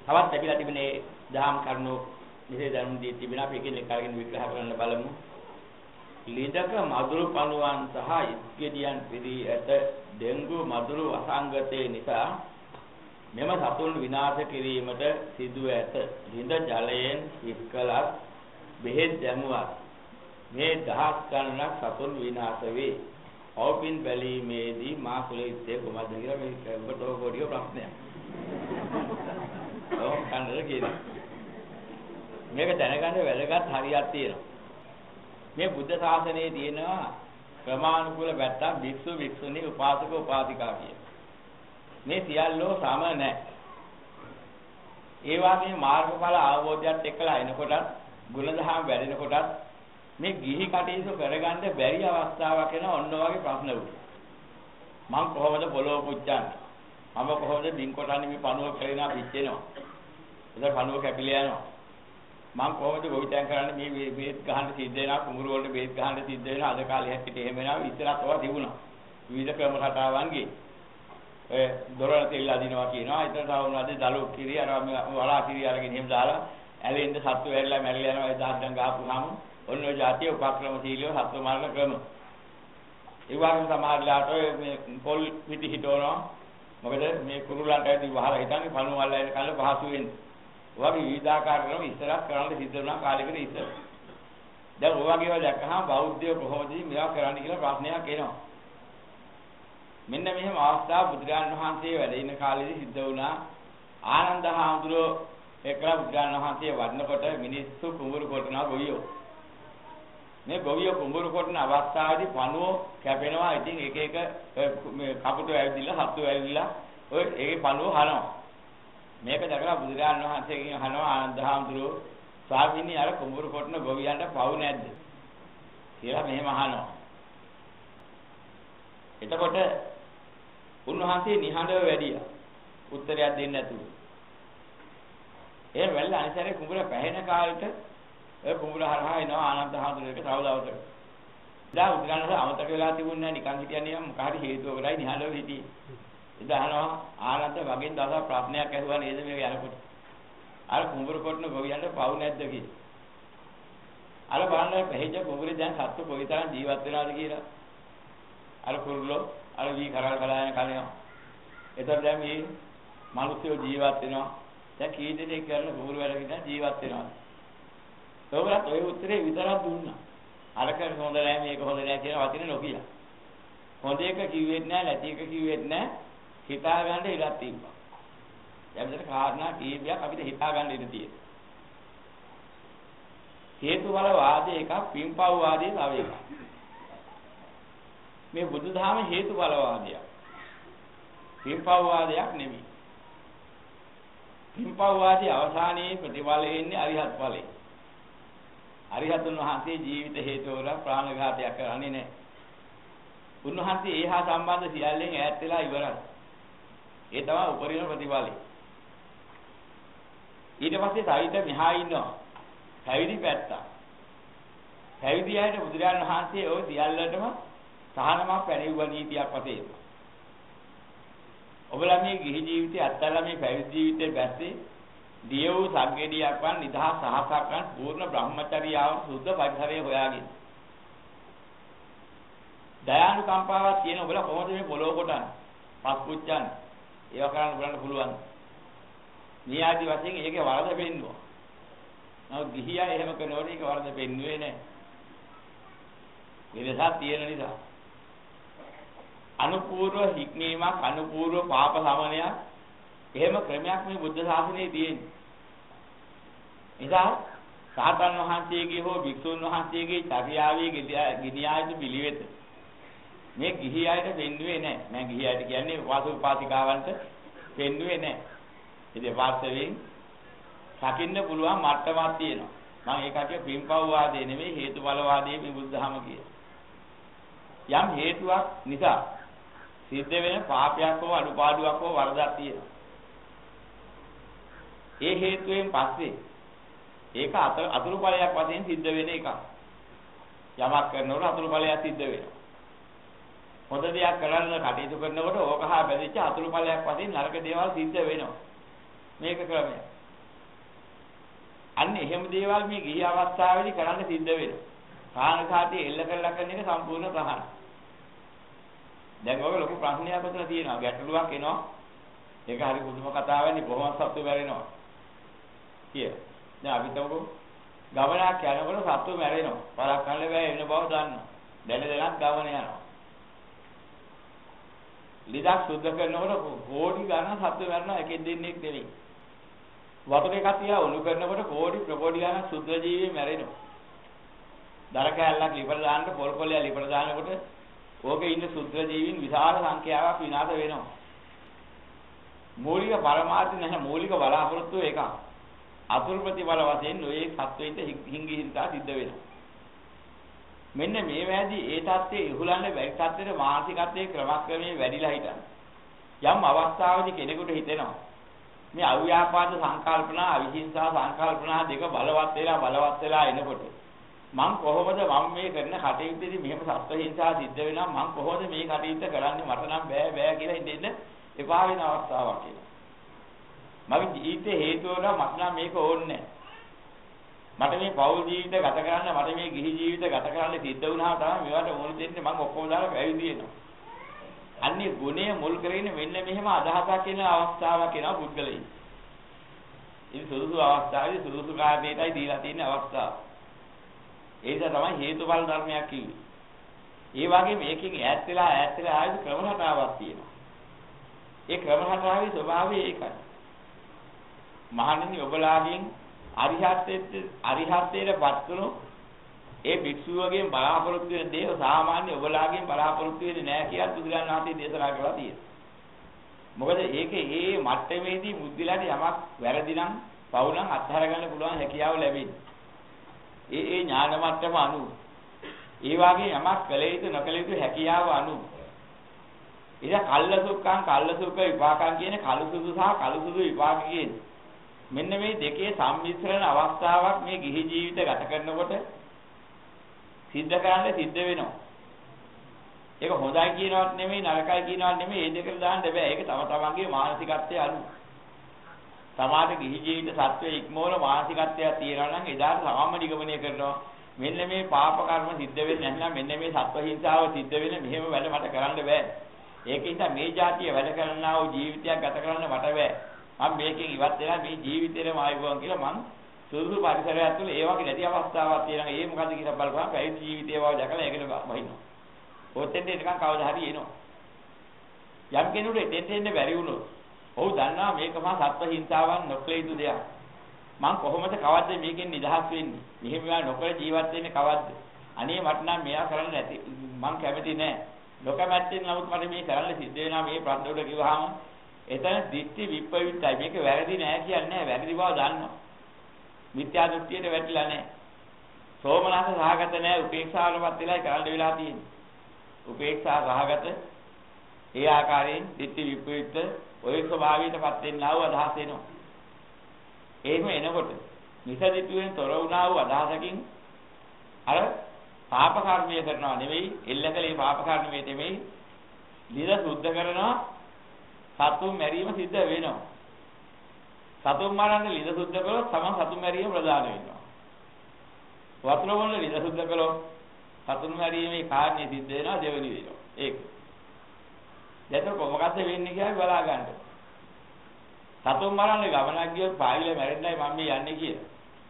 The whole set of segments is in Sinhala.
තවත් ලැබිලා තිබෙනේ දහම් කරුණු මෙසේ දැනුම් දී තිබෙන අපි එකින් එක අරගෙන විග්‍රහ කරන්න බලමු. ලිඳක මధుරු පණුවන් සහ ඉස්ගෙඩියන් පිරී ඇත ඩෙන්ගු මధుරු අසංගතේ නිසා මෙම සතුන් විනාශ කිරීමට සිදු ඇත. ලිඳ ජලයෙන් ඉස්කලත් බෙහෙත් දැමුවත් මේ දහස් ගණනක් සතුන් විනාශ වේ. ඔව්පින් බැලීමේදී මා කළ යුත්තේ කොහොමද කියලා මේක ඔබට පොඩි ප්‍රශ්නයක්. ඔව් කන්දර කියනවා. මේක දැනගන්න වැදගත් හරියක් තියෙනවා. මේ බුද්ධ ශාසනයේ තියෙනවා ක්‍රමානුකූල වැට්ටක් භික්ෂු භික්ෂුණී උපාසක උපාසිකා කිය. මේ සියල්ලෝ සම නැහැ. ඒ වගේම මාර්ගඵල අවබෝධයත් එක්කලා එනකොටත් ගුණධර්ම වැඩෙනකොටත් මේ ගිහි කටයුතු කරගන්න බැරි අවස්ථාවක් එන ඔන්න ඔයගේ ප්‍රශ්න උඩ. මම කොහොමද පොළොව පුච්චන්නේ? මම කොහොමද බින් කොටන්නේ මේ පණුව කරේනා පිච්චෙනවා. එතන පණුව කැපිලා යනවා. මම කොහොමද ගොවිතැන් කරන්නේ මේ බේත් ගහන්න සිද්ධ වෙනවා කුඹුරු වලට බේත් ගහන්න සිද්ධ වෙනවා අද කාලේ හැටියට එහෙම වෙනවා ඉස්සරහට ඒවා තිබුණා. විවිධ ක්‍රම රටාවන්ගේ දොරල තෙල් අදිනවා කියනවා. ඒතර තවුනාද දලු කිරි අර වලා කිරි අරගෙන එහෙම දාලා ඇලෙන්න සත්තු වැල්ලා මැරිලා යනවා ඒ දහඩම් ගහපුවාම ඔන්න ඔය જાතිය උපක්‍රමශීලීව සත්ව මරණ ක්‍රම. ඒ වගේම සමහරලාට මේ පොල් පිටි හිටවනවා. මොකද මේ කුරුල්ලන්ට ඇදී වහලා හිටන්නේ පණුව වල්ලා එන කල්ල පහසු වෙන්නේ. ඔයගේ විවිධාකාර ක්‍රම ඉස්සරහ කරන්න සිද්ධ වුණා කාලෙකට ඉස්සර. දැන් ඔය වගේ ඒවා දැක්කහම බෞද්ධයෝ කොහොමද මේවා කරන්නේ කියලා ප්‍රශ්නයක් එනවා. මෙන්න මෙහෙම අවස්ථාව බුදුරජාණන් වහන්සේ වැඩ ඉන කාලෙදී සිද්ධ වුණා. ආනන්ද හාමුදුරුවෝ එක්කලා බුදුරජාණන් වහන්සේ වඩනකොට මිනිස්සු කුඹුරු කොටනවා ගොවියෝ. මේ ගොවියෝ කුඹුරු කොටන අවස්ථාවේදී පණුව කැපෙනවා. ඉතින් එක එක මේ කපුටු ඇවිදිලා සත්තු ඇවිදිලා ඔය ඒකේ පණුව හරනවා. මේක දැකලා බුදුරජාණන් වහන්සේගෙන් අහනවා ආනන්ද හාමුදුරුවෝ ස්වාමීනි අර කුඹුරු කොටන ගොවියන්ට පව් නැද්ද කියලා මෙහෙම අහනවා. එතකොට උන්වහන්සේ නිහඬව වැඩියා. උත්තරයක් දෙන්නේ නැතුව. ඒ වෙලාව අනිසාරේ කුඹුර පැහැෙන කාලෙට ඒ කුඹුර හරහා එනවා ආනන්ද හාමුදුරුවෝ තව දවසකට. ඉතින් උද්ගානස අමතක වෙලා තිබුණේ නැහැ නිකන් හිටියන්නේ මොකක් හරි හේතුවකටයි නිහඬව හිටියේ. ඉතින් අහනවා ආනන්ද වගේ දවසක් ප්‍රශ්නයක් ඇහුවා නේද මේක යනකොට. අර කුඹුර කොටන ගොවියන්ට පව් නැද්ද කියලා. අර බලන්න පැහිච්ච කුඹුරේ දැන් සත්තු කොයිතරම් ජීවත් වෙනවද කියලා. අර කුරුල්ලෝ අර වී කරල් කලායන කලනවා. එතකොට දැන් මේ මිනිස්සු ජීවත් වෙනවා. දැන් කී දෙනෙක් කරන කුඹුර වැඩ කිව්වා ජීවත් වෙනවා. ඒගොල්ලත් ඔය උත්තරේ විතරක් දුන්නා. අරක හොඳ නැහැ මේක හොඳ නැහැ කියන වචනේ නොකිය. හොඳ එක කිව්වෙත් නැහැ නැති එක කිව්වෙත් නැහැ. හිතා ගන්න ඉඩක් තිබ්බා. දැන් මෙතන කාරණා කීපයක් අපිට හිතා ගන්න ඉඩ තියෙනවා. හේතුඵල වාදයේ එකක් පින්පව් වාදයේ තව එකක්. මේ බුදුදහම හේතුඵල වාදයක්. පින්පව් වාදයක් නෙමෙයි. පින්පව් වාදයේ අවසානයේ ප්‍රතිඵලය එන්නේ අරිහත් ඵලයේ. අරිහතුන් වහන්සේ ජීවිත හේතු වල ප්‍රාණඝාතයක් කරන්නේ නැහැ. උන්වහන්සේ ඒහා සම්බන්ධ සියල්ලෙන් ඈත් වෙලා ඉවරයි. ඒ තමයි උපරිම ප්‍රතිඵලය. ඊට පස්සේ සාහිත මෙහා ඉන්නවා. පැවිදි පැත්ත. පැවිදි අයට බුදුරජාණන් වහන්සේ ওই සියල්ලටම සහනමක් පැනෙවුවා නීතියක් වශයෙන්. ඔබලා මේ ගිහි ජීවිතය අත්හැරලා මේ පැවිදි ජීවිතේ බැස්සේ දිය වූ සංගේඩියක් වන් නිදහස් සහසක් වන් පූර්ණ බ්‍රහ්මචර්යාව සුද්ධ පරිසරයේ හොයාගෙන. දයානුකම්පාවක් තියෙන ඔබලා කොහොමද මේ පොළොව කොටන්නේ? පස් පුච්චන්නේ. ඒවා කරන්න බලන්න පුළුවන්. මේ ආදි වශයෙන් ඒකේ වරද පෙන්නවා. නමුත් ගිහියා එහෙම කරනකොට ඒක වරද පෙන්නුවේ නැහැ. විරසක් තියෙන නිසා. අනුපූර්ව හික්මීමක් අනුපූර්ව පාප සමනයක් එහෙම ක්‍රමයක් මේ බුද්ධ ශාසනයේ තියෙනවා. නිසා සාතන් වහන්සේගේ හෝ භික්ෂුන් වහන්සේගේ චර්යාවේ ගිනියායුතු පිළිවෙත මේ ගිහි අයට පෙන්වුවේ නැහැ. මම ගිහි අයට කියන්නේ වාසුපාතිකාවන්ට පෙන්වුවේ නැහැ. ඉතින් වාස්තවයෙන් සකින්න පුළුවන් මට්ටමක් තියෙනවා. මම ඒකට පින්පව් වාදේ නෙමෙයි හේතුඵල වාදයේ මේ බුද්ධහම කියේ. යම් හේතුවක් නිසා සිද්ධ වෙන පාපයක් හෝ අනුපාඩුවක් හෝ වරදක් තියෙනවා. ඒ හේතුවෙන් පස්සේ ඒක අතුරු ඵලයක් වශයෙන් සිද්ධ වෙන එකක්. යමක් කරනකොට අතුරු ඵලයක් සිද්ධ වෙනවා. හොඳ දෙයක් කරන්න කටයුතු කරනකොට ඕක හා බැඳිච්ච අතුරු ඵලයක් වශයෙන් නරක දේවල් සිද්ධ වෙනවා. මේක ක්‍රමයක්. අන්න එහෙම දේවල් මේ ගිහි අවස්ථාවේදී කරන්න සිද්ධ වෙනවා. කාණකාටි එල්ල කරලා කරන එක සම්පූර්ණ ප්‍රහාණ. දැන් ඔය ලොකු ප්‍රශ්නයක් උතන තියෙනවා. ගැටලුවක් එනවා. ඒක හරි පුදුම කතාවක්නේ කොහොමද සත්තු මැරෙනවා කියලා. දැන් අපි තමකෝ ගමනක් යනකොට සත්තු මැරෙනවා. පරක් කන්න බෑ වෙන බව දන්නවා. දැන දැනත් ගමන යනවා. ලිදක් සුද්ධ කරනකොට කෝටි ගණන් සත්තු මැරෙනවා එකෙන් දෙන්නෙක් නෙවෙයි. වතුර එකක් තියලා උණු කරනකොට කෝටි ප්‍රකෝටි ගණන් සුද්ධ ජීවි මැරෙනවා. දර කැල්ලක් ලිපර දාන්න පොල් කොල්ලයක් ලිපර දානකොට ඕකේ ඉන්න සුද්ධ ජීවීන් විශාල සංඛ්‍යාවක් විනාශ වෙනවා. මූලික පරමාර්ථ නැහැ මූලික බලාපොරොත්තු එකක්. අතුරු ප්‍රතිඵල වශයෙන් ඔය සත්වෙින්ට හිංගිහින්තා සිද්ධ වෙනවා. මෙන්න මේ වැදී ඒ தත්ත්වයේ ඉහුලන්නේ බැරි தත්ත්වෙට මානසිකත්වයේ ක්‍රමක්‍රමයෙන් වැඩිලා හිටන. යම් අවස්ථාවකදී කෙනෙකුට හිතෙනවා මේ අව්‍යාපාද සංකල්පනා අවිහිංසා සංකල්පනා දෙක බලවත් වෙලා එනකොට මං කොහොමද මේ කරන කටයුත්තේදී මෙහෙම සත්ව හිංසා සිද්ධ වෙනවා මං කොහොමද මේ කටයුත්ත කරන්නේ මට නම් බෑ කියලා හිතෙන්න එපා වෙන අවස්ථාවක් ඒක. මගේ ජීවිතේ හේතුව නම් මට නම් මේක ඕනේ මට මේ පෞල් ජීවිත ගත කරන්න මට මේ ගිහි ජීවිත ගත කරන්න සිද්ධ වුණා තමයි මේවට ඕන දෙන්නේ මං ඔක්කොම දාලා පැවිදි වෙනවා. අන්නේ ගුණය මුල් කරගෙන මෙන්න මෙහෙම අදහසක් එන අවස්ථාවක් එනවා පුද්ගලයන්. ඉතින් සුදුසු අවස්ථාවේදී සුදුසු කාර්යයටයි දීලා තියෙන අවස්ථාව. ඒක තමයි හේතුඵල ධර්මයක් කිව්වේ. ඒ වගේ මේකෙන් ඈත් වෙලා ආයෙත් ක්‍රම රටාවක් තියෙනවා. ඒ ක්‍රම රටාවේ ස්වභාවය ඒකයි. මහණෙනි ඔබලාගෙන් අරිහත්ත්වයටපත් වුණු ඒ භික්ෂුවගෙන් බලාපොරොත්තු වෙන දේ සාමාන්‍ය ඔබලාගෙන් බලාපොරොත්තු වෙන්නේ නැහැ කියලා බුදුරජාණන් වහන්සේ දේශනා කළා තියෙනවා. මොකද ඒකේ මේ මට්ටමේදී බුද්ධිලාට යමක් වැරදි නම් පව් නම් අත්හැර ගන්න පුළුවන් හැකියාව ලැබෙන්නේ. ඒ ඥාන මට්ටම අනුව. ඒ වගේ යමක් කළ යුතු නොකළ යුතු හැකියාව අනුව. ඉතින් කල්ලසුක්ඛ විපාකම් කියන කලසුදු සහ කලසුදු විපාක කියන මෙන්න මේ දෙකේ සම්මිශ්‍රණ අවස්ථාවක් මේ ගිහි ජීවිත ගත කරනකොට සිද්ධ වෙනවා. ඒක හොඳයි කියනවත් නෙමෙයි නරකයි කියනවත් නෙමෙයි මේ දෙකට දාන්න බෑ. ඒක තම තමන්ගේ මානසිකත්වයේ අනුව. සමාජ ගිහි ජීවිත සත්වයේ ඉක්මවල මානසිකත්වයක් තියෙනවා නම් එදාට සාම නිගමනය කරනවා. මෙන්න මේ පාප කර්ම සිද්ධ වෙන්නේ නැත්නම් මෙන්න මේ සත්ව හිංසාව සිද්ධ වෙන්නේ මෙහෙම වැඩ මට කරන්න බෑ. ඒක නිසා මේ જાතිය වැඩ කරන්නා වූ ජීවිතයක් ගත කරන්න මට බෑ. මම මේකෙන් ඉවත් වෙලා මේ ජීවිතේම ආයුබෝවන් කියලා මං සුදුසු පරිසරයක් තුළ ඒ වගේ නැති අවස්ථාවක් තියෙනවා. ඒ මොකද්ද කියලා බලපුවම පැවිදි ජීවිතය වගේ දැකලා ඒකට වහිනවා. ඔතෙන්ට නිකන් කවදා හරි එනවා. යම් කෙනෙකුට එතෙන්ට බැරි වුණොත් ඔහු දන්නවා මේක මහා සත්ව හිංසාවක් නොකළ යුතු දෙයක්. මං කොහොමද කවද්ද මේකෙන් නිදහස් වෙන්නේ? මෙහෙම ඒවා නොකර ජීවත් වෙන්නේ කවද්ද? අනේ මට නම් මේවා කරන්න නැති මං කැමති නෑ. නොකමැත්තෙන් නමුත් මට මේ කරන්න සිද්ධ වෙනවා මේ ප්‍රශ්න උඩ කිව්වහම එතන දිට්ඨි විප්‍රයුක්තයි. මේක වැරදි නෑ කියන්නේ නෑ. වැරදි බව දන්නවා. මිත්‍යා දෘෂ්ටියට වැටිලා නෑ. සෝමනස සහගත නෑ. උපේක්ෂාවටපත් වෙලායි කරන්න වෙලා තියෙන්නේ. උපේක්ෂා සහගත ඒ ආකාරයෙන් දිට්ඨි විප්‍රයුක්ත ඔය ස්වභාවයටපත් වෙන්නා වූ අදහස එනවා. එහෙම එනකොට නිසදිටුවෙන් තොර වුණා වූ අදහසකින් අර පාප කර්මය කරනවා නෙවෙයි එල්ලකලේ පාප කර්මයේ නෙවෙයි නිර සුද්ධ කරනවා සතුන් මැරීම සිද්ධ වෙනවා. සතුන් මරන්න නිර සුද්ධ කළොත් තම සතුන් මැරීම ප්‍රදාන වෙනවා. වතුර වල නිර සුද්ධ කළොත් සතුන් මැරීමේ කාර්යය සිද්ධ වෙනවා දෙවෙනි වෙනවා. ඒක. දැන් කොහොමද වෙන්නේ කියලා බලා ගන්න. සතුන් මරන්න ගමනක් ගියොත් පාවිල මැරෙන්නයි මම මේ යන්නේ කියලා.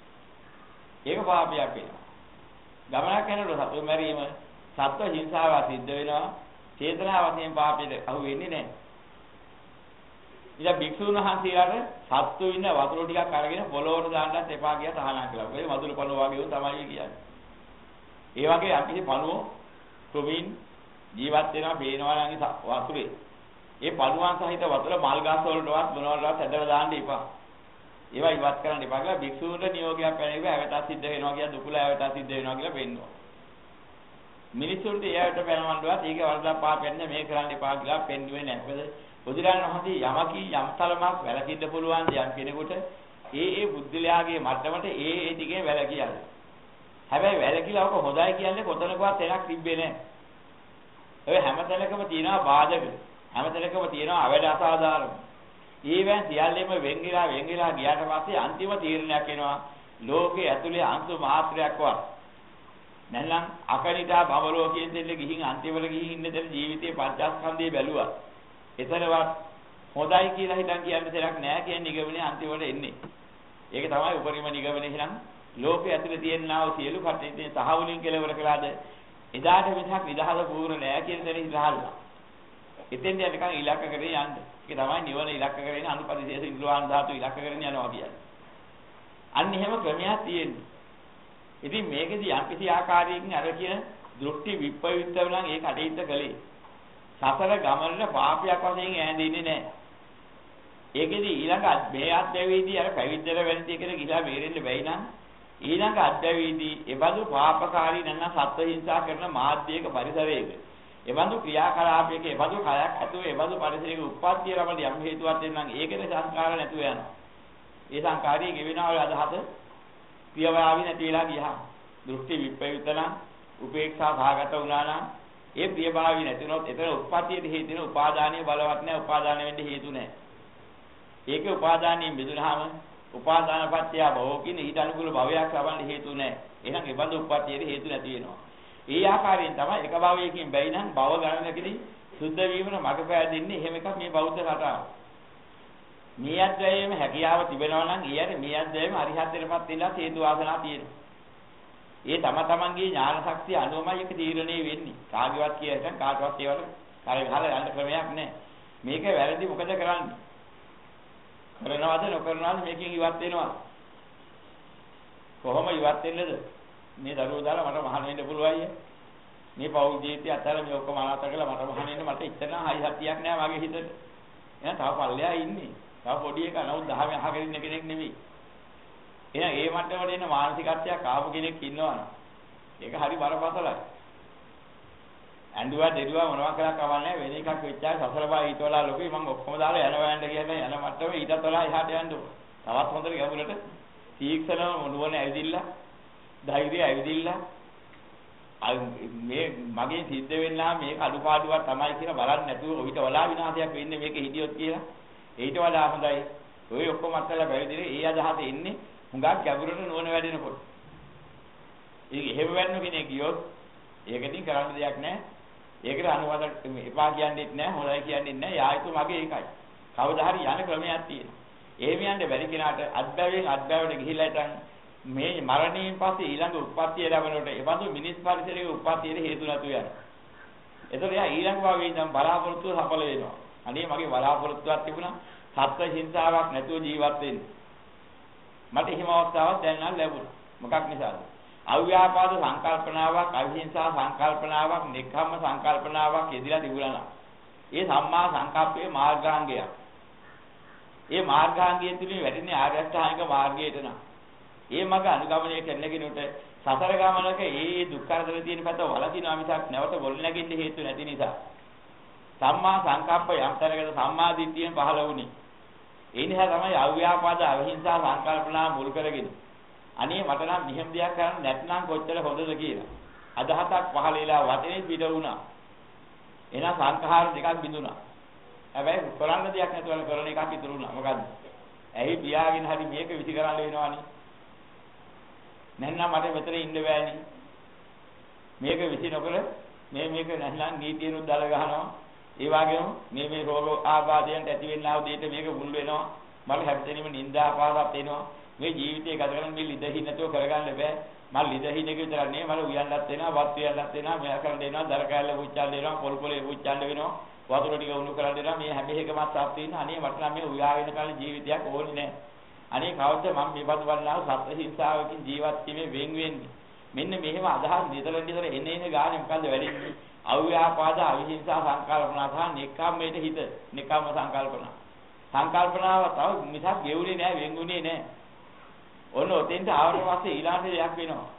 ඒක පාපයක් වෙනවා. ගමනක් යනකොට සතුන් මැරීම සත්ව හිංසාව සිද්ධ වෙනවා. චේතනා වශයෙන් පාපෙට අහු වෙන්නේ නැහැ. ඉතින් භික්ෂුන් වහන්සේලාට සත්තු ඉන්න වතුර ටිකක් අරගෙන පොළොවට දාන්නත් එපා කියලා තහනම් කළා. ඒ මදුරු පණුව වගේ උන් තමයි කියන්නේ. ඒ වගේ අපි පණුව ප්‍රවීන් ජීවත් වෙනවා බේනවා නම් වතුරේ. ඒ පණුවන් සහිත වතුර මල් ගස් වලටවත් මොනවටවත් ඇදලා දාන්න එපා. ඒවා ඉවත් කරන්න එපා කියලා භික්ෂුන්ට නියෝගයක් පැනේවා ඇවත සිද්ධ වෙනවා කියලා දුකුල ඇවත සිද්ධ වෙනවා කියලා පෙන්නවා. මිනිසුන්ට ඒවට පැනවන්නවත් ඒක වරදක් පාපයක් නෑ මේ කරන්න එපා කියලා පෙන්වුවේ නැහැ. මොකද බුදුරජාණන් වහන්සේ යමකී යම් තරමක් වැළකීන්න පුළුවන් යම් කෙනෙකුට ඒ බුද්ධලයාගේ මට්ටමට ඒ ටිකේ වැළකීයයි. හැබැයි වැළකීලා ඔක හොඳයි කියන්නේ කොතනකවත් එකක් තිබ්බේ නැහැ. ඔය හැමතැනකම තියෙනවා බාධක. හැමතැනකම තියෙනවා අවැඩ අසාධාරණ. ඊවෙන් සියල්ලෙම වෙන්ගිලා ගියාට පස්සේ අන්තිම තීරණයක් එනවා ලෝකයේ ඇතුලේ අංශු මාත්‍රයක්වත් නැත්නම් අකනිතා භවලෝකයෙන් දෙල්ල ගිහින් අන්තිමට ගිහින් ඉන්න දෙන ජීවිතේ පංචස්කන්ධය බැලුවා. එතරම්වත් හොඳයි කියලා හිතන් කියන්න දෙයක් නෑ කියන නිගමනයේ අන්තිමට එන්නේ. ඒක තමයි උපරිම නිගමනය. එහෙනම් ලෝකයේ ඇතුලේ තියෙනා වූ සියලු කටයුතු තහවුලින් කෙලවර කළාද එදාට විසක් නිදහස පූර්ණ නෑ කියන දේ ඉඳහල්ලා. එතෙන් යනකම් ඉලක්ක කරේ යන්න. ඒක තමයි නිවන ඉලක්ක කරගෙන අනුපරිශේෂ ඉන්ද්‍රවාන් ධාතු ඉලක්ක කරගෙන යනවා කියන්නේ. අන්න එහෙම ක්‍රමයක් තියෙන්නේ. ඉතින් මේකෙදි යම් කිසි ආකාරයකින් අර කියන දෘෂ්ටි විප්‍රයුක්තව නම් ඒ කටයුත්ත කළේ. සසර ගමනට පාපයක් වශයෙන් ඈඳින්නේ නැහැ. ඒකෙදි ඊළඟ මේ අධ්‍යයනයේදී අර පැවිද්දල වෙනදී කියලා ගිලා බේරෙන්න බැයි නම් ඊළඟ අධ්‍යයනයේදී එබඳු පාපකාරී නැත්නම් සත්ව හිංසා කරන මාධ්‍යයක පරිසරයක එබඳු ක්‍රියාකලාපයක එබඳු කයක් ඇතුව එබඳු පරිසරයක උප්පත්තිය ලබන යම් හේතුවක් දෙන්නම් ඒකේ සංස්කාර නැතුව යනවා. ඒ සංකාරී ගෙවෙනවා වල අදහස ප්‍රියභාවී නැති වෙලා ගියා. දෘෂ්ටි විප්‍රයුක්ත නම් උපේක්ෂා භාගත වුණා නම් ඒ ප්‍රියභාවී නැති වුණොත් එතන උප්පත්තියට හේතු වෙන උපාදානීය බලවත් නැහැ. උපාදාන වෙන්න හේතු නැහැ. ඒකේ උපාදානීය මිදුනහම උපාදානපත්‍ය භවෝ කියන ඊට අනුකූල භවයක් ලබන්න හේතු නැහැ. එහෙනම් ඒ බඳු උප්පත්තියට හේතු නැති වෙනවා. ඒ ආකාරයෙන් තමයි එක භවයකින් බැයි නම් භව ගණනකදී සුද්ධ වීමන මඟ පෑදෙන්නේ. එහෙම එකක් මේ බෞද්ධ රටාව. මේ අධ්‍යයනයේම හැකියාව තිබෙනවා නම් ඊයර මේ අධ්‍යයනයේම අරිහත්ත්වයටපත් වෙලා හේතු වාසනා තියෙනවා. ඒ තම තමන්ගේ ඥාන ශක්තිය අනුවමයි එක තීරණය වෙන්නේ. කාගේවත් කියයන් කාටවත් ඒවට කරේ ගහලා යන්න ක්‍රමයක් නැහැ. මේක වැරදි මොකද කරන්නේ? කරනවද නොකරනවද මේකෙන් ඉවත් වෙනවද? කොහොම ඉවත් වෙන්නේද? මේ දරුවෝ දාලා මට මහාන වෙන්න පුළුවන්ය. මේ පෞල් ජීවිතය අතර මේ ඔක්කොම අනාත කරලා මට මහාන වෙන්න මට ඉතන හයි හතියක් නෑ මගේ හිතේ. එහෙනම් තව පල්ලෙහා ඉන්නේ. තව පොඩි එකා නමුත් 10 අහගෙන ඉන්න කෙනෙක් නෙවෙයි. එහෙනම් ඒ මට්ටමට එන මානසිකත්වයක් ආපු කෙනෙක් ඉන්නවනේ. ඒක හරි බරපතලයි. ඇඬුවා දෙරුවා මොනවා කරා කවන්නේ වෙන එකක් වෙච්චා සසල බා ඊට වඩා ලොකුයි මම ඔක්කොම දාලා යනවා යන්න කියන්නේ යන මට්ටම ඊටත් වඩා එහාට යන්න ඕන. තවත් හොඳට ගැඹුරට තීක්ෂණව මොනුවන ඇවිදිලා ධෛර්යය ඇවිදිලා මේ මගේ සිද්ධ වෙන්නා මේක අඩුපාඩුවක් තමයි කියලා බලන්නේ නැතුව ඊට වඩා විනාශයක් වෙන්නේ මේක හිටියොත් කියලා. ඊට වඩා හොඳයි. ඔය ඔක්කොම අත්හැරලා බැවිදිනේ ඒ අදහස එන්නේ හුඟක් ගැඹුරට නුවණ වැඩෙනකොට. ඒක එහෙම වෙන්න කෙනෙක් ගියොත් ඒකකින් කරන්න දෙයක් නැහැ. ඒකට අනුවාද එපා කියන්නේත් නැහැ, හොඳයි කියන්නේත් නැහැ. යායුතු මගේ ඒකයි. කවදා හරි යන ක්‍රමයක් තියෙනවා. එහෙම යන්න බැරි කෙනාට අත්බැවෙන් අත්බැවට ගිහිල්ලා ඉතින් මේ මරණයෙන් පස්සේ ඊළඟ උත්පත්තිය ලැබෙනකොට ඒ බඳු මිනිස් පරිසරයේ උත්පත්තියට හේතු නැතු යනවා. එතකොට එයා ඊළඟ භවයේ ඉඳන් බලාපොරොත්තුව සඵල වෙනවා. අනේ මගේ බලාපොරොත්තුවක් තිබුණා සත්‍ය හිංසාවක් නැතුව ජීවත් වෙන්න. මට එහෙම අවස්ථාවක් දැන් නම් ලැබුණා. මොකක් නිසාද? අව්‍යාපාද සංකල්පනාවක්, අවිහිංසා සංකල්පනාවක්, නික්ඛම්ම සංකල්පනාවක් යෙදিলা තිබුණා. ඒ සම්මා සංකප්පයේ මාර්ගාංගයක්. ඒ මාර්ගාංගය තුලින් වැටෙන්නේ ආර්ය අෂ්ටාංගික මාර්ගයට න ะ. ඒ මඟ අනුගමනය කරන කෙනෙකුට සතර ගමනක ඒ දුක්ඛ කරදර තියෙන පැත්ත වලකිනවා මිසක් නැවත ගොල් නැගින්න හේතු නැති නිසා. සම්මා සංකප්ප යම්තරකට සම්මා දිට්ඨියෙන් පහළ වුණේ. ඒ නිසා තමයි අව්‍යාපාද අවිහිංසා සංකල්පනා මුල් කරගෙන. අනේ මට නම් මෙහෙම දෙයක් කරන්න නැත්නම් කොච්චර හොඳද කියලා. අදහසක් පහළ වෙලා වචනේ පිට වුණා. එහෙනම් සංඛාර දෙකක් බිඳුණා. හැබැයි කරන්න දෙයක් නැතුව කරන එකක් ඉතුරු වුණා. මොකද්ද? ඇයි පියාගෙන හරි මේක විසි කරන්න වෙනවනේ. නැත්නම් මට මෙතන ඉන්න බෑනේ. මේක විසි නොකර මේක නැත්නම් නීතියනුත් දාල ගහනවා. ඒ වගේම මේ රෝග ආබාධයන්ට ඇති වෙන්නා වූ දෙයට මේක මුල් වෙනවා. මට හැමතැනම නිന്ദා පාසක් එනවා. මේ ජීවිතය ගත කරන මේ ලිදෙහි නැතුව කරගන්න බෑ. මම ලිදෙහි නෙක විතර නෙවෙයි මම උයන්නත් වෙනවා, වත් උයන්නත් වෙනවා, මෙයා කරන් දෙනවා, දර කැල්ල පුච්චන්න දෙනවා, පොල් පොලේ පුච්චන්න වෙනවා, වතුර ටික උණු කරන් දෙනවා. මේ හැම එකමත් සාප්පී ඉන්න. අනේ මට නම් මේ උයාගෙන කරන ජීවිතයක් ඕනේ නෑ. අනේ කවද්ද මම මේ බඳු වල්ලාව සත්‍ය හිංසාවකින් ජීවත් වීමේ වෙන් වෙන්නේ. මෙන්න මෙහෙම අදහස් නිතර එන ගානේ මොකද්ද වෙන්නේ? අව්‍යාපාද අවිහිංසා සංකල්පනා සහ නික්කම්මයට හිත. නික්කම්ම සංකල්පනා. සංකල්පනාව තව මිසක් ගෙවුනේ නෑ, වෙන්ුනේ නෑ. ඔන්න ඔතෙන්ට ආවට පස්සේ ඊළඟ දෙයක් වෙනවා.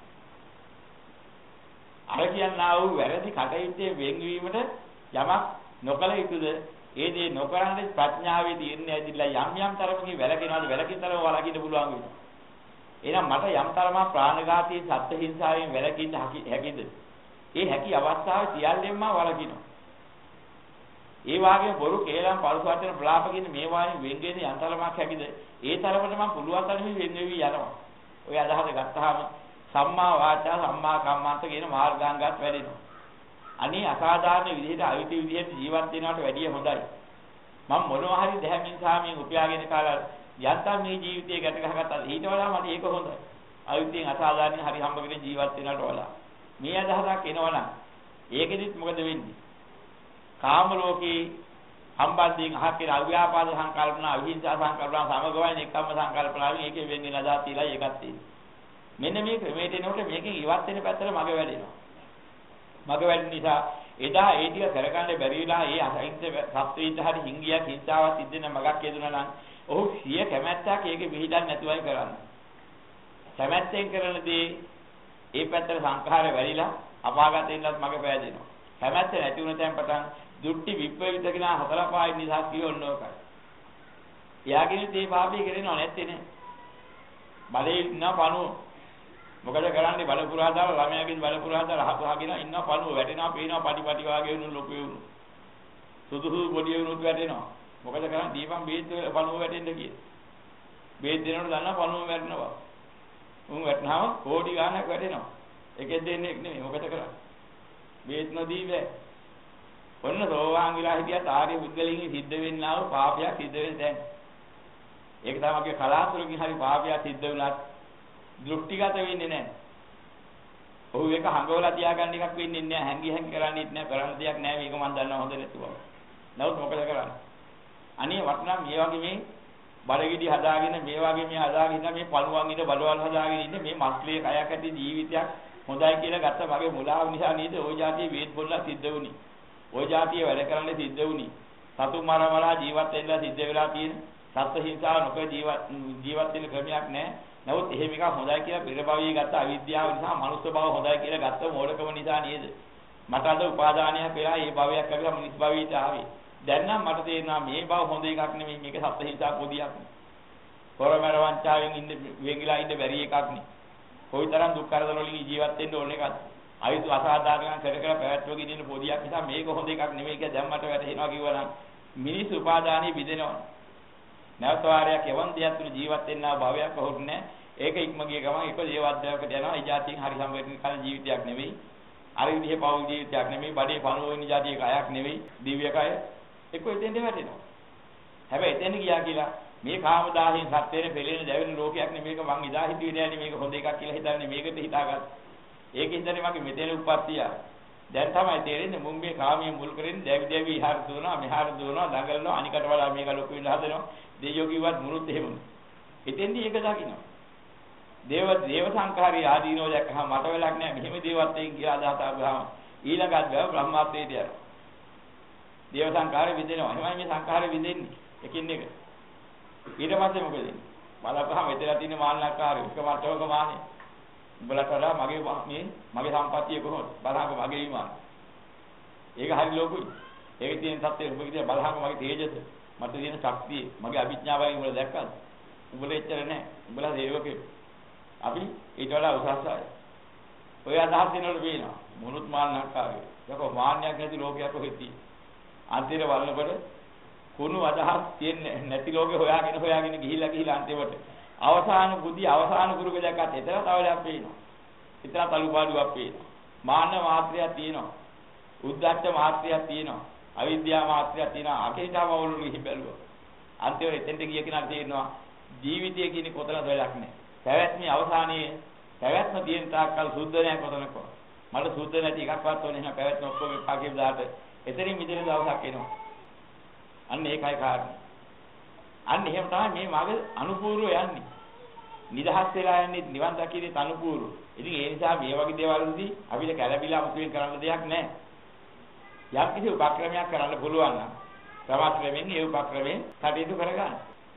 අර කියන්නා වූ වැරදි කටයුත්තේ වෙන්වීමට යමක් නොකල යුතුද? ඒ දේ නොකරන්නේ ප්‍රඥාවේ තීරණය ඇදිලා යම් තරමකින් වැළකෙනවාද? වැළකීතරම වළකින්න පුළුවන් වෙනවා. එහෙනම් මට යම් තරමක් ප්‍රාණඝාතී සත්ත්ව හිංසාවෙන් වැළකීන්න හැකිද? ඒ හැකි අවස්ථාවේ සියල්ලෙන්ම වළකිනවා. ඒ වාගේ බොරු කේලම් පරුස වචන ප්‍රලාප කියන මේ වාගේ වෙන්ගෙන්නේ යම් තරමක් හැකිද? ඒ තරමට මම පුළුවන් තරමින් වෙන් වෙවි යනවා. ඔය අදහස ගත්තාම සම්මා වාචා සම්මා කම්මන්ත කියන මාර්ගාංගات වැඩෙනවා. අනේ අසාධාරණ විදිහට අවිති විදිහට ජීවත් වෙනවට වැඩිය හොඳයි. මම මොනවා හරි දැහැමින් සාමින් උපයාගෙන කාලා යන්තම් මේ ජීවිතේ ගැට ගහගත්තා. ඊට වඩා මට ඒක හොඳයි. අවිතියෙන් අසාධාරණ හරි හම්බගෙන ජීවත් වෙනවට වඩා. මේ අදහසක් එනවනම් ඒකෙදිත් මොකද වෙන්නේ? කාම ලෝකේ සම්බන්ධයෙන් අහකේ අව්‍යාපාද සංකල්පනා, අවිහිංසා සංකල්පනා සමගවයින් එක්කම සංකල්පනාවෙන් ඒකේ වෙන්නේ නදා තියලා ඒකත් තියෙනවා. මෙන්න මේ ක්‍රමයට එනකොට මේකෙන් ඉවත් වෙන පැත්තට මග වැඩෙනවා. මග වැඩෙන නිසා එදා ඒ ටික කරගන්න බැරි වෙලා ඒ අහිංස සත්වීන්ට හරි හිංගියක් හිංසාවක් සිද්ධ වෙන මගක් යෙදුණා නම් ඔහු සිය කැමැත්තක් ඒකේ විහිදන් නැතුවයි කරන්නේ. කැමැත්තෙන් කරනදී ඒ පැත්තට සංඛාරය වැඩිලා අපාගතෙන්නත් මග පෑදෙනවා. කැමැත්ත නැති වුණ තැන් පටන් දුක්ටි විප්‍රවිත කියන හතර පහයි නිසා කියවන්නෝකයි. එයාගෙන මේ පාපී කරේනව නැත්තේ නේ. බලේ ඉන්න පණුව. මොකද කරන්නේ බල පුරා දාලා ළමයාගෙන් බල පුරා දාලා හසුහාගෙන ඉන්න පණුව වැටෙනවා පේනවා පටි පටි වාගේ වුණු ලොකු වුණු. සුදුසු පොඩි වුණුත් වැටෙනවා. මොකද කරන්නේ දීපම් බේත් පණුව වැටෙන්න කියලා. බේත් දෙනකොට දන්නා පණුව වැටෙනවා. උන් වැටෙනාම කෝටි ගාණක් වැටෙනවා. එකෙන් දෙන්නේ නෙමෙයි මොකද කරන්නේ? බේත් නොදී බෑ. ඔන්න සෝවාන් විලා හිටියත් ආර්ය බුද්ධලින්ගේ සිද්ධ වෙන්නා වූ පාපයක් සිද්ධ වෙන්නේ දැන්. ඒක තමයි කලාතුරකින් හරි පාපයක් සිද්ධ වුණත් දෘෂ්ටිගත වෙන්නේ නැහැ. ඔහු ඒක හංගවලා තියාගන්න එකක් වෙන්නේ නැහැ. හැංගි හැංගි කරන්නේත් නැහැ. කරන්න දෙයක් නැහැ. මේක මම දන්නවා හොඳ නැතුව. නමුත් මොකද කරන්නේ? අනේ වටනම් මේ වගේ මේ බඩගිඩි හදාගෙන මේ වගේ මේ හදාගෙන මේ පණුවන් ඉඳ බලවල් හදාගෙන ඉන්න මේ මස්ලේ කයක් ඇති ජීවිතයක් හොඳයි කියලා ගත්ත මගේ මුලාව නිසා නේද ওই જાතිය වේද බොල්ලා සිද්ධ වුණේ. ওই જાතිය වැඩ කරන්න සිද්ධ වුණේ. සතු මරවලා ජීවත් වෙන්න සිද්ධ වෙලා තියෙන සත්ත්ව හිංසාව නොකර ජීවත් වෙන්න ක්‍රමයක් නැහැ. නමුත් එහෙම එකක් හොඳයි කියලා පෙර භවයේ ගත්ත අවිද්‍යාව නිසා මනුස්ස භව හොඳයි කියලා ගත්ත මෝඩකම නිසා නේද? මට අද උපාදානයක් වෙලා මේ භවයක් ලැබිලා මිනිස් භවයට ආවේ. දැන් නම් මට තේරෙනවා මේ භව හොඳ එකක් නෙමෙයි මේක සත්ත්ව හිංසා පොදියක් නේ. කොරමර වංචාවෙන් ඉන්න වෙගිලා ඉන්න බැරි එකක් නේ. කොයිතරම් දුක් කරදර වලින් ජීවත් වෙන්න ඕන එකක්ද? අයිතු අසාධාරණ කර කර පැවැත්වගෙන ඉන්න පොදියක් නිසා මේක හොඳ එකක් නෙමෙයි කියලා දැන් මට වැටහෙනවා කිව්වනම් මිනිස් උපාදානෙ බිඳෙනවා. නැවත වාරයක් එවන් දෙයක් තුන ජීවත් වෙන්නා භවයක් වහුත් නැහැ. ඒක ඉක්ම ගිය ගමන් එක ජීවද්දයකට යනවා. ඒ જાතියෙන් හරි සම්බන්ධ කල ජීවිතයක් නෙවෙයි. අර විදිහේ පෞල් ජීවිතයක් නෙවෙයි. බඩේ පණුව වෙන જાතියක අයක් නෙවෙයි. දිව්‍ය කය එක්ක එතෙන්ද වැටෙනවා. හැබැයි එතෙන් ගියා කියලා මේ කාමදාහයෙන් සත්‍යයෙන් පෙළෙන දැවෙන ලෝකයක් නෙමේක මං ඉදා හිතුවේ නෑනේ මේක හොඳ එකක් කියලා හිතන්නේ මේකට හිතාගත්තා. ඒක හිතන්නේ මගේ මෙතන උප්පත්තිය. දැන් තමයි තේරෙන්නේ මුන් මේ කාමයේ මුල් කරගෙන දැවි දැවි ඉහාර දුවනවා මෙහාර දුවනවා දඟලනවා අනිකට වඩා මේක ලොකු වෙන්න හදනවා. දෙයියෝ කිව්වත් මුරුත් එහෙමනේ. එතෙන්දී ඒක දකින්නවා. දේව සංඛාරී ආදීනෝ දැක්කහම මට වෙලක් නෑ මෙහෙම දේවත්වයෙන් කියලා අදහස ආවම ඊළඟට ගාව බ්‍රහ්මත්වයට යනවා. දේව සංඛාරය විදෙනවා. එහෙමයි මේ සංඛාරය විදෙන්නේ. එකින් එක. ඊට පස්සේ මොකද වෙන්නේ? බලපහම එතන තියෙන මාන්නකාරය එක මට්ටමක මාන්නේ. උඹලට වඩා මගේ සම්පත්තිය කොහොමද? බලහංග මගේ ඊමාන. ඒක හරි ලොකුයි. ඒකේ තියෙන සත්‍යය ඔබ කිව්වා බලහංග මගේ තේජස, මට තියෙන ශක්තිය, මගේ අභිඥාවයි උඹලා දැක්කද? උඹලා එච්චර නැහැ. උඹලා දේවකෙක්. අපි ඊට වඩා උසස්යි. ඔය අදහස් දෙනවලු වෙනවා. මොනුත් මාන්නකාරය. යකෝ මාන්නයක් නැති ලෝකයක් කොහෙද තියෙන්නේ? අන්තිමට වළනකොට කුණු අදහස් තියෙන්නේ නැති ලෝකේ හොයාගෙන ගිහිල්ලා අන්තිමට අවසාන බුද්ධි අවසාන ගුරුක දැක්කත් එතන තවලක් පේනවා. එතන තලුපාඩුවක් පේනවා. මාන්න මාත්‍රයක් තියෙනවා. උද්දච්ච මාත්‍රයක් තියෙනවා. අවිද්‍යාව මාත්‍රයක් තියෙනවා. අකේතම වලු හිබැලුවා. අන්තිමට එතෙන්ට ගිය කෙනාට තේරෙනවා ජීවිතය කියන්නේ කොතනද වෙලක් නැහැ. පැවැත්මේ අවසානයේ පැවැත්ම තියෙන තාක්කල් සුද්ධ නැහැ කොතනකෝ. මට සුද්ධ නැති එකක්වත් ඕනේ නැහැ. පැවැත්ම ඔක්කොම පාකේ දාට එතනින් මිදෙන දවසක් එනවා. අන්න ඒකයි කාරණේ. අන්න එහෙම තමයි මේ මග අනුපූර්ව යන්නේ. නිදහස් වෙලා යන්නේ නිවන් දකින්නේ අනුපූර්ව. ඉතින් ඒ නිසා මේ වගේ දේවල්වලදී අපිට කැළඹිලා මුතුවෙන් කරන්න දෙයක් නැහැ. යම් කිසි උපක්‍රමයක් කරන්න පුළුවන් නම් ක්‍රමයෙන් ඒ උපක්‍රමයෙන් කටයුතු කරගන්න.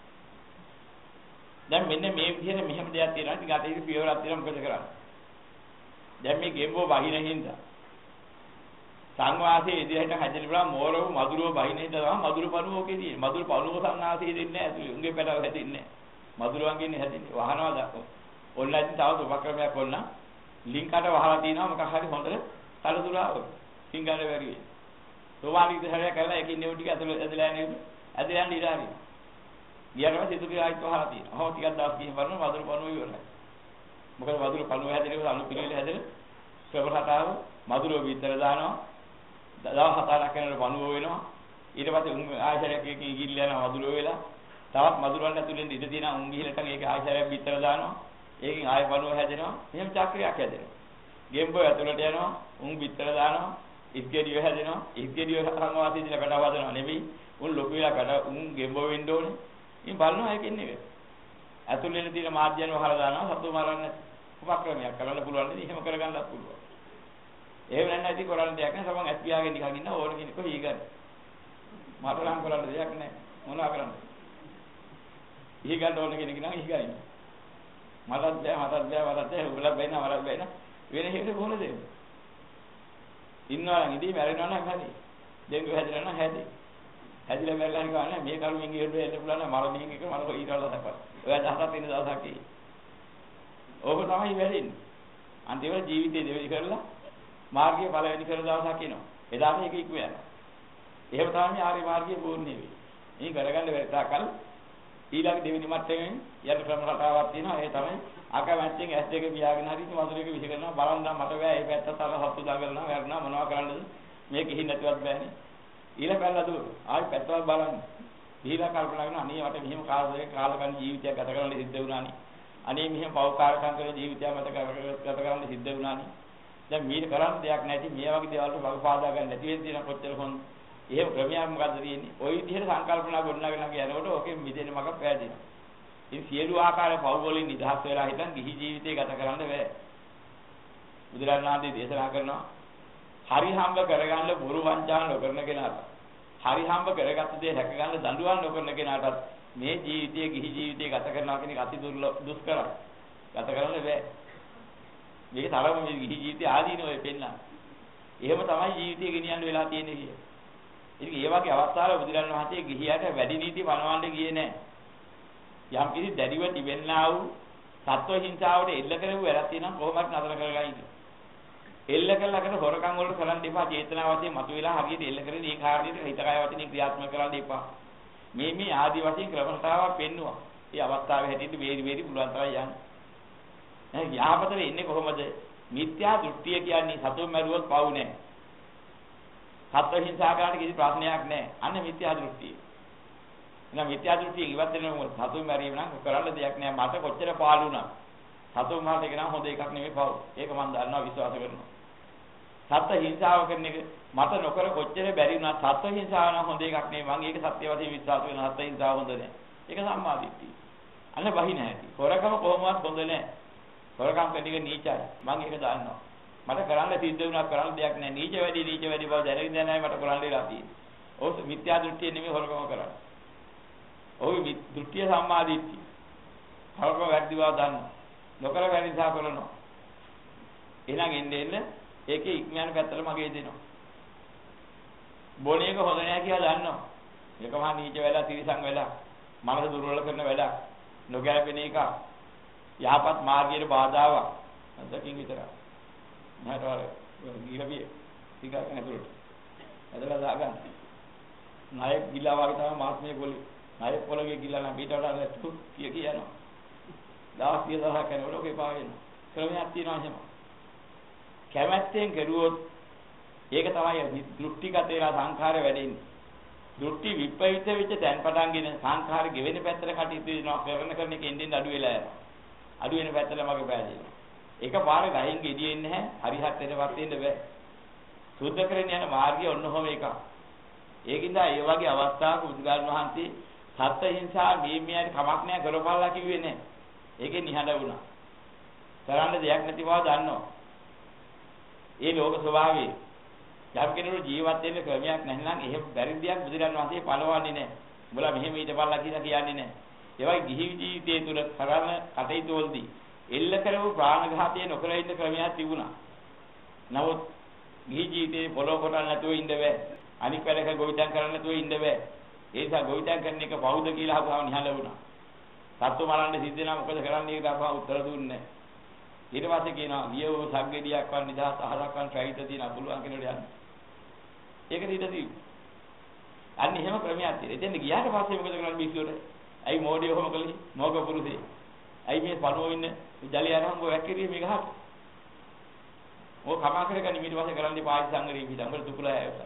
දැන් මෙන්න මේ විදිහට මෙහෙම දෙයක් තියෙනවා. ඉතින් අත ඒක පියවරක් තියෙනවා මොකද කරන්නේ? දැන් මේ ගෙම්බෝ වහින හින්දා සංවාසයේ ඉදිරියට හැදෙන්න බලා මෝරව මధుරව බහිනේ තමයි මధుර පණුව ඔකේ තියෙන්නේ. මధుර පණුව සංවාසයේ දෙන්නේ නැහැ ඇතුලේ. උන්ගේ පැටව හැදෙන්නේ නැහැ. මధుරවන්ගෙන් හැදෙන්නේ. වහනවා දක්ව. ඔන්ලයින් තවත් උපක්‍රමයක් වොන්න ලින්කට වහලා තිනවා මොකක් හරි හොඳට තලතුරාව. සිංගල වැරියේ. සෝවානික හැරය කරලා ඒකේ නෙවු ටික ඇදලා යන්නේ. ඇදලා යන්න ඉඩ හරි. ගියරම සිතුගේ ආයිත් වහලා තියෙනවා. ඔහොම ටිකක් දවස් ගිහින් බලනවා මధుර පණුව ඉවරයි. මොකද මధుර පණුව හැදෙනකොට අලු පිළිවෙල හැදෙන ක්‍රමරටාව මధుරව විතර දානවා. දවස් 7ක් යනකොට පණුව වෙනවා. ඊට පස්සේ ආයශරයක් එකකින් ගිහිල්ල යනවා මధుරව වෙලා. තවත් මధుරවල ඇතුලෙන් ඉඳ තියෙන ගිහිලට ඒක ආයශරයක් විතර දානවා. ඒකෙන් ආය පණුව හැදෙනවා. එහෙම චක්‍රයක් හැදෙනවා. ගෙම්බෝ ඇතුලට යනවා. විතර දානවා. ඉස්ගෙඩිය හැදෙනවා. ඉස්ගෙඩිය සංවාසී දින කඩව හදනවා නෙවෙයි. ලොකු වෙලා කඩ ගෙම්බෝ වෙන්න ඕනේ. ඉතින් බලනවා ඒකෙන් නෙවෙයි. ඇතුළේ තියෙන මාධ්‍යයන් වහලා දානවා සතු මරන්න උපක්‍රමයක් කරන්න පුළුවන් නේද? එහෙම කරගන්නත් පුළුවන්. එහෙම නැත්නම් ඉතින් කරන්න දෙයක් නැහැ. සමන් ඇස් පියාගෙන නිකන් ඉන්න ඕන කෙනෙක් කොහේ ගන්න. මට නම් කරන්න දෙයක් නැහැ. මොනවා කරන්නද? ඉහි ගන්න ඕන කෙනෙක් නම් ඉහි ගන්න. මටත් බෑ. උඹලා බෑන. වෙන හේතු කොහොමද දෙන්නේ? ඉන්නවා නම් ඉදී මැරෙනවා නම් හරි. දෙංගු හැදෙනවා නම් හැදේ. හැදිලා මැරලා හරි ගන්න මේ කරුණෙන් ගියොත් එන්න පුළුවන් නම් මරණින් එක මරක ඊටවල තපස්. ඔය 17ක් ඉන්න දවසක් ඒ. ඕක තමයි වෙන්නේ. අන්තිමට ජීවිතේ දෙවෙනි කරලා මාර්ගය පළවෙනි කරන දවසක් එනවා. එදාට ඒක ඉක්ම යනවා. එහෙම තමයි ආර්ය මාර්ගය පූර්ණ වෙන්නේ. මේ කරගන්න බැරි තාකල් ඊළඟ දෙවෙනි මට්ටමෙන් යට ක්‍රම රටාවක් තියෙනවා. ඒ තමයි අකමැත්තෙන් S2 පියාගෙන හරි මధుරයක විශ් කරනවා. බලන්න මට බෑ. ඒ පැත්තට අර හත්තු දාගන්නවා. වැරනවා මොනවා කරන්නද? මේක හිින් නැතිවත් බෑනේ. ඊළ පැනලා දුර ආයි පැත්තවත් බලන්න. දීලා කල්පනා කරන අනේ මට මෙහෙම කාලකන් ජීවිතයක් ගත කරන්න සිද්ධ වුණානේ. අනේ මෙහෙම පෞකාරකම් කරන ජීවිතයක් ගත කරන්න සිද්ධ වුණානේ. දැන් මේක කරන්න දෙයක් නැති මේ වගේ දේවල් වල බලපාදා ගන්න නැති වෙන තියෙන කොච්චර හොඳ. එහෙම ක්‍රමයක් මොකද්ද තියෙන්නේ? ওই විදිහට සංකල්පනා ගොඩනගන යනකොට ඕකෙන් මිදෙන්න මග පෑදෙනවා. ඉතින් සියලු ආකාර පව් වලින් නිදහස් වෙලා හිටන් ගිහි ජීවිතය ගත කරන්න බෑ. බුදුරජාණන් වහන්සේ දේශනා කරනවා හරි හම්බ කරගන්න බොරු වංචා නොකරන කෙනාට හරි හම්බ කරගත්ත දේ හැක ගන්න දඬුවම් නොකරන කෙනාට මේ ජීවිතයේ ගිහි ජීවිතය ගත කරනවා කියන එක අති දුෂ්කරයි. ගත කරන්න බෑ. මේක තරම මේ ගිහි ජීවිතය ආදීනෝය පෙන්නන. එහෙම තමයි ජීවිතය ගෙනියන්න වෙලා තියෙන්නේ කිය. ඉතින් ඒ වගේ අවස්ථාවල බුදුරජාණන් වහන්සේ ගිහියට වැඩි නීති පනවන්න ගියේ නෑ. යම් කිසි දැඩිව තිබෙන්නා වූ සත්ව හිංසාවට එල්ල කරපු වැඩක් තියෙනවා කොහොමද නතර කරගන්නේ? එල්ල කළාකට හොරකම් වලට කරන්න එපා. චේතනා වශයෙන් මතුවලා හරියට එල්ල කරගෙන ඒ කාර්යයට හිත කය වචනේ ක්‍රියාත්මක කරන්න එපා. මේ ආදි වශයෙන් ක්‍රමතාවක් පෙන්නවා. මේ අවස්ථාවේ හැටියට වේරි පුළුවන් තරම් යන්න. එහෙනම් යහපතට එන්නේ කොහොමද? මිත්‍යා දෘෂ්ටිය කියන්නේ සතුන් මරුවොත් පව් නැහැ. සත්ව හිංසා කරන්න කිසි ප්‍රශ්නයක් නැහැ. අන්න මිත්‍යා දෘෂ්ටිය. එහෙනම් මිත්‍යා දෘෂ්ටිය ඉවත් වෙනකොට සතුන් මැරීම නම් කරන්න දෙයක් නැහැ. මට කොච්චර පාළු වුණා. සතුන් මරන එක නම් හොඳ එකක් නෙමෙයි පව්. ඒක මම දන්නවා විශ්වාස කරනවා. සත්ත්ව හිංසාව කරන එක මට නොකර කොච්චර බැරි වුණා සත්ත්ව හිංසාව නම් හොඳ එකක් නෙමෙයි. මම ඒක සත්‍ය වශයෙන් විශ්වාස කරනවා. සත්ත්ව හිංසාව හොඳ නැහැ. ඒක සම්මා දිට්ඨිය. අන්න බහි නැහැ. හොරකම කොහොමවත් හොඳ නැහැ. හොරකම් කරන එක නීචයි. මම ඒක දන්නවා. මට කරන්න සිද්ධ වුණා කරන්න දෙයක් නැහැ. නීච වැඩි බව දැනගෙන දැනයි මට කරන්න වෙලා තියෙන්නේ. ඔව් මිත්‍යා දෘෂ්ටිය නෙමෙයි හොරකම කරන්නේ. ඔව් දෘෂ්ටිය සම්මා දිට්ඨිය. හොරකම වැඩි බව දන්නවා. නොකර බැරි නිසා කරනවා. එහෙනම් එන්න ඒකේ ඉක්මයන් පැත්තට මගේ දෙනවා. බොණ එක හොඳ නෑ කියලා දන්නවා. ඒක මහා නීච වෙලා තිරිසන් වෙලා මනස දුර්වල කරන වැඩක්. නොගැලපෙන එක. යහපත් මාර්ගයේ බාධාවක්. අදකින් විතරයි. මට වල ගිලපිය ටිකක් ඇතුළට. ඇදලා දාගන්න. නායක ගිලා වගේ තමයි මාස්මේ පොලේ. නායක පොලගේ ගිලා නම් පිටවට අරතු කියනවා. දවස් 3000 කරනකොට ඔකේ පාවෙනවා. ක්‍රමයක් තියෙනවා එහෙම. කැමැත්තෙන් කරුවොත් ඒක තමයි දෘෂ්ටිගත වෙලා සංඛාර වැඩෙන්නේ. දෘෂ්ටි විපරිත වෙච්ච තැන් පටන්ගෙන සංඛාර ගෙවෙන පැත්තට කටයුතු වෙනවා කරන එක එන්නේ අඩු වෙලා යනවා. අඩු වෙන පැත්තට මගේ පෑදෙනවා. එක පාර ගහින් ගෙඩියෙන්නේ නැහැ. හරි හත්තරපත් වෙන්න බෑ. සුද්ධ කරගෙන යන මාර්ගය ඔන්නෝම එකක්. ඒකින්ද ඒ වගේ අවස්ථාවක බුදුගාල් වහන්සේ සත්ත්ව හිංසා මේමියට කමක් නැහැ කරපල්ලා කිව්වේ නැහැ. ඒකේ නිහඬ වුණා. කරන්න දෙයක් නැති බව දන්නවා. ඒ ලෝක ස්වභාවය. යම් කෙනෙකුට ජීවත් වෙන්න ක්‍රමයක් නැත්නම් එහෙම බැරි දෙයක් බුදුරන් වහන්සේ පළවන්නේ නැහැ. උඹලා මෙහෙම ඊටපල්ලා කියලා කියන්නේ නැහැ. ඒ වගේ ගිහි ජීවිතයේ තුල කරන කටයුතු වලදී එල්ල කරව ප්‍රාණඝාතය නොකර ඉන්න ක්‍රමයක් තිබුණා. නමුත් ගිහි ජීවිතේ පොළොව කොටන්න නැතුව ඉන්න බෑ. අනික් වැඩක ගොවිතැන් කරන්න නැතුව ඉන්න බෑ. ඒ නිසා ගොවිතැන් කරන එක බෞද්ධ කියලා අහපුවාම නිහඬ වුණා. සත්තු මරන්න සිද්ධ වෙනා මොකද කරන්නේ කියලා අහපුවා උත්තර දුන්නේ නැහැ. ඊට පස්සේ කියනවා වියෝ සග්ගෙඩියක් වන් නිදහස් අහලක් වන් පැවිත තියෙන පුළුවන් කෙනෙකුට යන්න. ඒක ඊටදී. අන්න එහෙම ක්‍රමයක් තියෙනවා. එතෙන් ගියාට පස්සේ මොකද කරන්නේ මිනිස්සුන්ට? ඇයි මොඩිය ඔහොම කළේ? මොක පුරුෂේ. ඇයි මේ පණුව ඉන්නේ ජලය අරන් ඔය වැක්කිරිය මේ ගහට. ඔය කමා කරගෙන ඊට පස්සේ කරන්නේ පායි සංගරී පිටං වල දුකලා ඇවිල්ලා.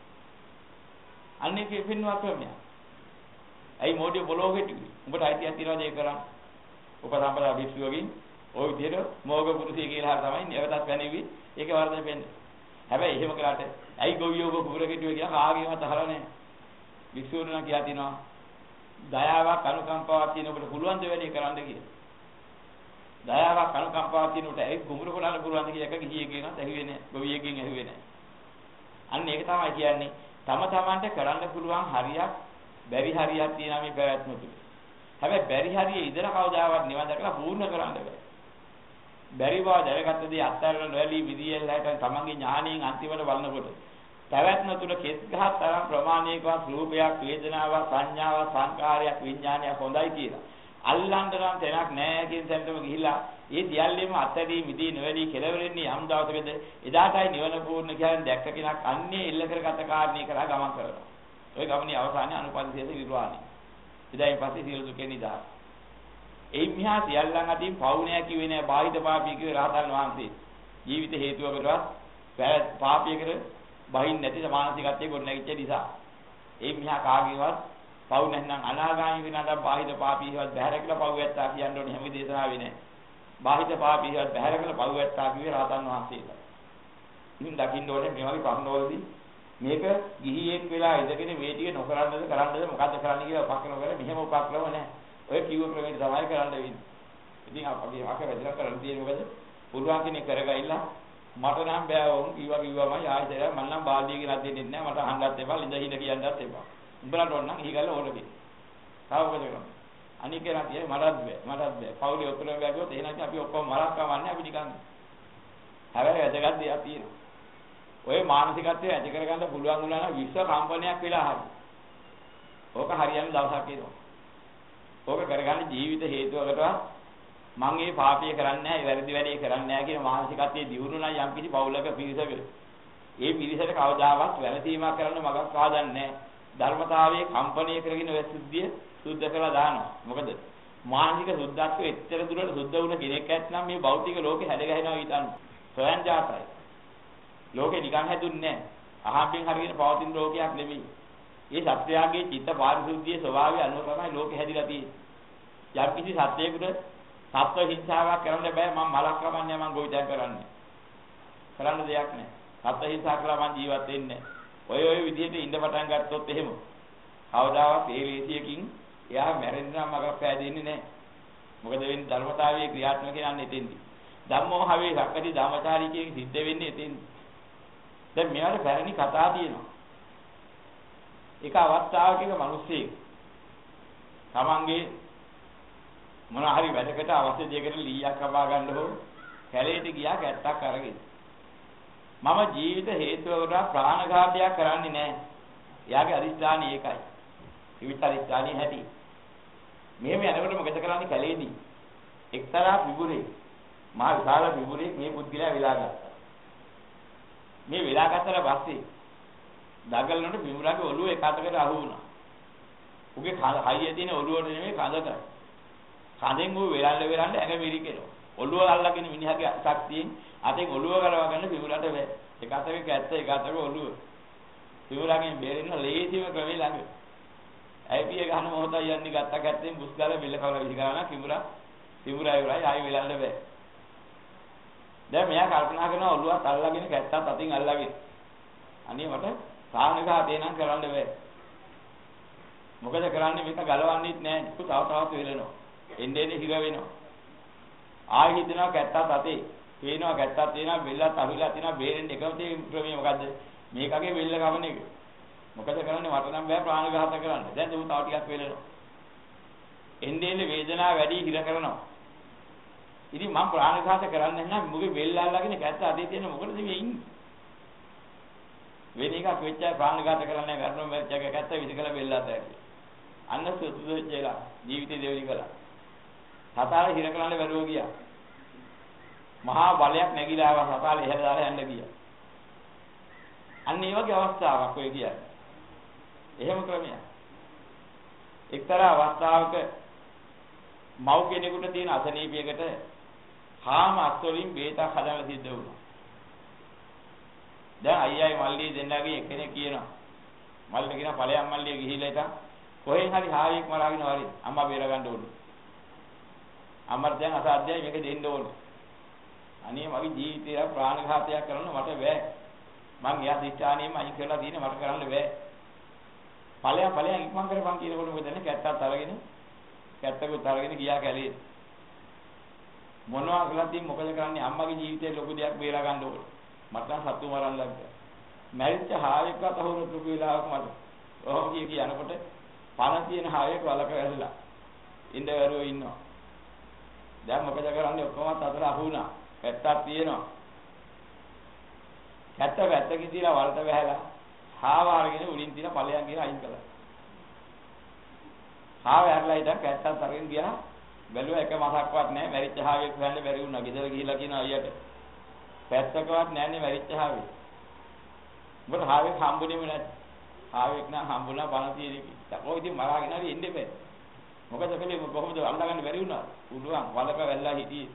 අන්නේ කිපින්නවා ක්‍රමයක්. ඇයි මොඩිය බොලෝගෙ ටිකේ. උඹට අයිතියක් තියනවාද ඒක කරන්න. උපසම්පදා විශ්වගෙන් ওই විදිහට මොෝග පුරුෂය කියලා තමයි නැවතත් පැනෙවි. ඒකේ වර්ධනය වෙන්නේ. හැබැයි එහෙම කරාට ඇයි ගොවියෝ කුකුර කෙටුවේ කියලා කාගේවත් අහලා නැහැ. විශ්වුන් නම් කියලා තිනවා දයාවක් අනුකම්පාවක් තියෙනකොට පුළුවන් ද වැඩේ කරන්න කියලා. දයාවක් අනුකම්පාවක් තියෙනකොට ඒ කුඹුර කොටන්න පුළුවන් ද කියලා එක ගිහියෙක්ගෙන්වත් ඇහුවේ නැහැ. ගොවියෙක්ගෙන් ඇහුවේ නැහැ. අන්න ඒක තමයි කියන්නේ තම තමන්ට කරන්න පුළුවන් හරියක් බැරි හරියක් තියෙනවා මේ පැවැත්ම තුල. හැබැයි බැරි හරියේ ඉඳලා කවදාවත් නිවන් දැකලා පූර්ණ කරන්න බෑ. බැරි බව දැනගත්තදී අත්හැරලා නොඇලී විදියෙල්ලට තමන්ගේ ඥාණයෙන් අන්තිමට බලනකොට පැවැත්ම තුල කෙස් ගහක් තරම් ප්‍රමාණයකවත් රූපයක් වේදනාවක් සංඥාවක් සංකාරයක් විඥානයක් හොඳයි කියලා. අල්ලන්න නම් තැනක් නැහැ කියන තැනටම ගිහිලා ඒ දියල්ලෙම අත්හැරී මිදී නොඇලී කෙලවරෙන්නේ යම් දවසකද එදාටයි නිවන පූර්ණ කියන්නේ දැක්ක කෙනෙක් අන්නේ එල්ල කරගත කාරණේ කරා ගමන් කරනවා. ওই ගමනේ අවසානයේ අනුපදිශේෂ විරවාණි. ඉතින් පස්සේ සියලු දුකෙන් නිදහස්. ඒ මිහා සියල්ලන් අතින් පවුනෑ කිව්වේ නෑ බාහිර පාපී කිව්වේ රහතන් වහන්සේ. ජීවිත හේතුවකටවත් පාපයකට බහින් නැති මානසිකත්වයේ ගොඩ නැගිච්ච නිසා. ඒ මිහා කාගේවත් පවු නැත්නම් අනාගාමී වෙනාට බාහිර පාපීවත් බැහැර කියලා පවු ඇත්තා කියන්න ඕනේ හැම දේශනාවේ නෑ. බාහිර පාපීවත් බැහැර කියලා පවු ඇත්තා කිව්වේ රහතන් වහන්සේලා. ඉතින් දකින්න ඕනේ මේ වගේ ප්‍රශ්නවලදී මේක ගිහියෙක් වෙලා ඉඳගෙන මේ ටික නොකරන්නද කරන්නද මොකද්ද කරන්න කියලා උපක්‍රම කරලා මෙහෙම උපක්‍රම නැහැ. ඔය කිව්ව ක්‍රමයට තමයි කරන්න වෙන්නේ. ඉතින් අපි අක වැදලා කරන්න තියෙන්නේ මොකද? පුරුවන් කෙනෙක් කරගයිලා මට නම් බෑ වුන් කිව්වමයි ආයෙත් මම නම් බාල්දිය කියලා දෙන්නේ නැහැ. මට අහන්නත් එපා, ලිඳ හිඳ කියන්නත් එපා. උඹලට ඕන නම් ඊගල්ල ඕනකේ. තාම මොකද කරන්නේ? අනික කෙනා කියන්නේ මටත් බෑ. පවුලේ ඔක්කොම බැගුවොත් එහෙනම් අපි ඔක්කොම මරක් කවන්නේ අපි නිකන්. හැබැයි වැදගත් දෙයක් තියෙනවා. ඔය මානසිකත්වය ඇති කරගන්න පුළුවන් වුණා නම් විශ්ව කම්පනයක් වෙලා හරි. ඕක හරියන්නේ දවසක් එනවා. ඕක කරගන්න ජීවිත හේතුවකටවත් මම මේ පාපය කරන්නේ නැහැ, වැරදි වැඩේ කරන්නේ නැහැ කියන මානසිකත්වයේ දියුණු නම් යම් කිසි පවුලක පිරිසක. ඒ පිරිසට කවදාවත් වැරදීමක් කරන්න මගක් හදන්නේ නැහැ. ධර්මතාවයේ කම්පණය කරගෙන ඔය සිද්ධිය සුද්ධ කරලා දානවා. මොකද මානසික සුද්ධත්වයේ එච්චර දුරට සුද්ධ වුණ කෙනෙක් ඇත්නම් මේ භෞතික ලෝකේ හැද ගැහෙනවා හිතන්න. සොයන් ජාතයි. ලෝකේ නිකන් හැදුන්නේ නැහැ. අහම්බෙන් හරියට පවතින ලෝකයක් නෙමෙයි. මේ සත්‍යයන්ගේ චිත්ත පාරිශුද්ධියේ ස්වභාවය අනුව තමයි ලෝකෙ හැදිලා තියෙන්නේ. යම් කිසි සත්‍යයකට සත්ව හිංසාවක් කරන්න බෑ. මම මලක් කමන්නේ මම ගොවිතැන් කරන්නේ. කරන්න දෙයක් නැහැ. සත්ව හිංසා කළා මම ජීවත් වෙන්නේ නැහැ. ඔය විදිහට ඉඳ පටන් ගත්තොත් එහෙම කවදාවත් ඒ වේසියකින් එයා මැරෙන්න නම් මගක් පෑදෙන්නේ නැහැ. මොකද වෙන්නේ ධර්මතාවයේ ක්‍රියාත්මක කරන්නේ එතෙන්දී. ධම්මෝ හවේ සක්කති ධම්මචාරී කියන සිද්ධ වෙන්නේ එතෙන්දී. දැන් මෙයාට පැරණි කතා තියෙනවා. එක අවස්ථාවක එක මිනිස්සෙක් තමන්ගේ මොන හරි වැඩකට අවශ්‍ය දෙයකට ලීයක් ලබා ගන්න හෝ කැලේට ගියා කැත්තක් අරගෙන. මම ජීවිත හේතුවකට ප්‍රාණඝාතයක් කරන්නේ නැහැ. එයාගේ අදිස්ථානය ඒකයි. ජීවිත අදිස්ථානය හැටි. මෙහෙම යනකොට මොකද කරන්නේ කැලේදී? එක්තරා විබුරේ මහා විශාල විබුරේ මේ පුද්ගලයා වෙලා ගත්තා. මේ වෙලා ගත්තට පස්සේ දඟලනකොට විමුරාගේ ඔළුව එක අතකට අහු වුණා. උගේ හයිය තියෙන ඔළුවට නෙමෙයි කඳට. කඳෙන් ඌ වෙලන්න ඇඟ මිරිකෙනවා. ඔළුව අල්ලගෙන මිනිහාගේ ශක්තියෙන් අතෙන් ඔළුව ගලවා ගන්න විමුරාට බෑ. එක අතක කැත්ත එක අතක ඔළුව. විමුරාගෙන් බේරෙන්න ලේසිම ක්‍රමෙ ළඟ. ඇයිපිය ගන්න මොහොතයි යන්නේ ගත්ත කැත්තෙන් බුස් ගාලා බෙල්ල කවලා විසි කරනවා විමුරා ඉවරයි ආයි වෙලන්න බෑ. දැන් මෙයා කල්පනා කරනවා ඔළුවත් අල්ලගෙන කැත්තත් අතින් අල්ලගෙන. අනේ මට ප්‍රාණඝාතේ නම් කරන්න බෑ. මොකද කරන්නේ මේක ගලවන්නෙත් නෑ. ඒක තව වෙලෙනවා. එන්නේ හිර වෙනවා. ආයෙ හිතනවා කැත්තත් අතේ. පේනවා කැත්තත් තියෙනවා බෙල්ලත් අහිලා තියෙනවා බේරෙන්න එකම ක්‍රමය මොකද්ද? මේකගේ බෙල්ල කවන එක. මොකද කරන්නේ මට නම් බෑ ප්‍රාණඝාත කරන්න. දැන් උන් තව ටිකක් වෙලෙනවා. එන්නේ වේදනාව වැඩි හිර කරනවා. ඉතින් මම ප්‍රාණඝාත කරන්නේ නැහැ මුගේ බෙල්ල අල්ලගෙන කැත්ත අතේ තියෙන මොකටද මේ ඉන්නේ? වෙන එකක් වෙච්ච ප්‍රාණඝාත කරන්නේ ගන්නව මැරිච්ච කැත්ත විසිකලා බෙල්ල අතේ. අන්න සුදුසුච්චලා ජීවිතේ දෙවිලි කළා. සතාල හිර කරන්න බැරුව ගියා. මහා බලයක් නැగిලා ආව සතාල එහෙල දාලා යන්න ගියා. අන්න ඒ වගේ අවස්ථාවක් ඔය කියන්නේ. එහෙම ක්‍රමයක්. එක්තරා අවස්ථාවක මව් කෙනෙකුට තියෙන අසනීපයකට හාම අස්වලින් බේතක් හදලා සිද්ධ වුණා. දැන් අයියයි මල්ලි දෙන්නගේ එක්කෙනෙක් කියනවා. මල්ලි කියන ඵලයන් මල්ලිය ගිහිල්ලා ඉතින් කොහෙන් හරි හාවියෙක් මරාගෙන වරින් අම්මා බේර ගන්න ඕනේ. අම්මට දැන් අසාධ්‍යයි මේක දෙන්න ඕනේ. අනේ මගේ ජීවිතේ ප්‍රාණඝාතයක් කරන්න මට බෑ. මං එයා දිස්ත්‍රාණියෙම අයින් කරලා තියෙන මට කරන්න බෑ. ඵලයන් ඉක්මන් කරපන් කියනකොට මොකද දැන් කැත්තත් අරගෙන කැත්තකුත් අරගෙන ගියා කැලේ. මොනවා කළත් ඉතින් මොකද කරන්නේ අම්මගේ ජීවිතේ ලොකු දෙයක් බේරා ගන්න ඕනේ. මට නම් සතු මරන්න ලැබ්බා. මැරිච්ච හාවෙක්වත් අහුරුත් ලොකු වෙලාවක මට. ඔහොම කියනකොට පණ තියෙන හාවෙක් වලක වැළලා. ඉඳවරුව ඉන්නවා. දැන් මොකද කරන්නේ ඔක්කොම අතර අහු වුණා. කැත්තක් තියෙනවා. කැත්ත වැත්තකින් තියලා වලට වැහැලා හාව අරගෙන උලින් තියලා ඵලයන් ගිහලා අයින් කළා. හාව ඇරලා ඉතින් කැත්තත් අරගෙන ගියා. බැලුවා එක මාසක්වත් නැහැ මැරිච්ච හාවෙක් හොයන්න බැරි වුණා. ගෙදර ගිහිල්ලා කියනවා අයියට. පැත්තකවත් නැන්නේ මැරිච්ච හාවෙක්. මොකද හාවෙක් හම්බුනේම නැත්. හාවෙක් නම් හම්බුණා 500 ක. ඔය ඉතින් මරාගෙන හරි එන්න බෑ. මොකද කලේ කොහොමද අල්ලගන්න බැරි වුණා. උඩුවන් වලක වැල්ලා හිටියේ.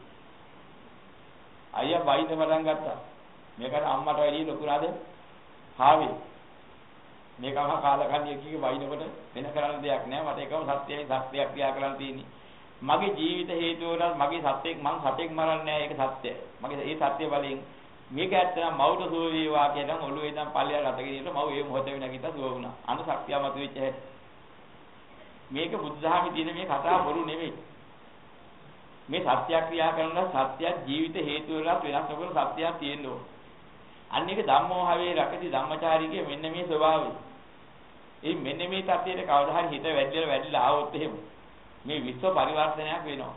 අයියා බයින්න පටන් ගත්තා. මේකට අම්මට වැඩි ලොකු නේද? හාවේ. මේකම කාලකන්ණිය කීගේ වයින්නකොට වෙන කරන්න දෙයක් නැහැ. මට එකම සත්‍යයක් ක්‍රියා කරන්න තියෙන්නේ. මගේ ජීවිත හේතු වලත් මගේ සත්‍යයක් මං සත්‍යයක් මරන්නේ නැහැ. ඒක සත්‍යය. මගේ ඒ සත්‍ය බලයෙන් මේක ඇත්තනම් මවුට සුව වේවා කියන ඔළුවේ ඉඳන් පල්ලියට අතගෙන මව් ඒ මොහොතේ නැගිටලා සුව වුණා. අන්න ශක්තියමත් වෙච්ච හැටි. මේක බුද්ධහමී තියෙන මේ කතාව බොරු නෙමෙයි. මේ සත්‍ය ක්‍රියා කරන සත්‍ය ජීවිත හේතු වලත් වෙනස් නොකරන සත්‍යයක් තියෙන්න ඕන. අන්න ඒක ධම්මෝහවේ රකති ධම්මචාරීගේ මෙන්න මේ ස්වභාවය. ඒ මෙන්න මේ තත්ත්වයට කවදා හරි හිත වැඩිලා ආවොත් එහෙම මේ විශ්ව පරිවර්තනයක් වෙනවා.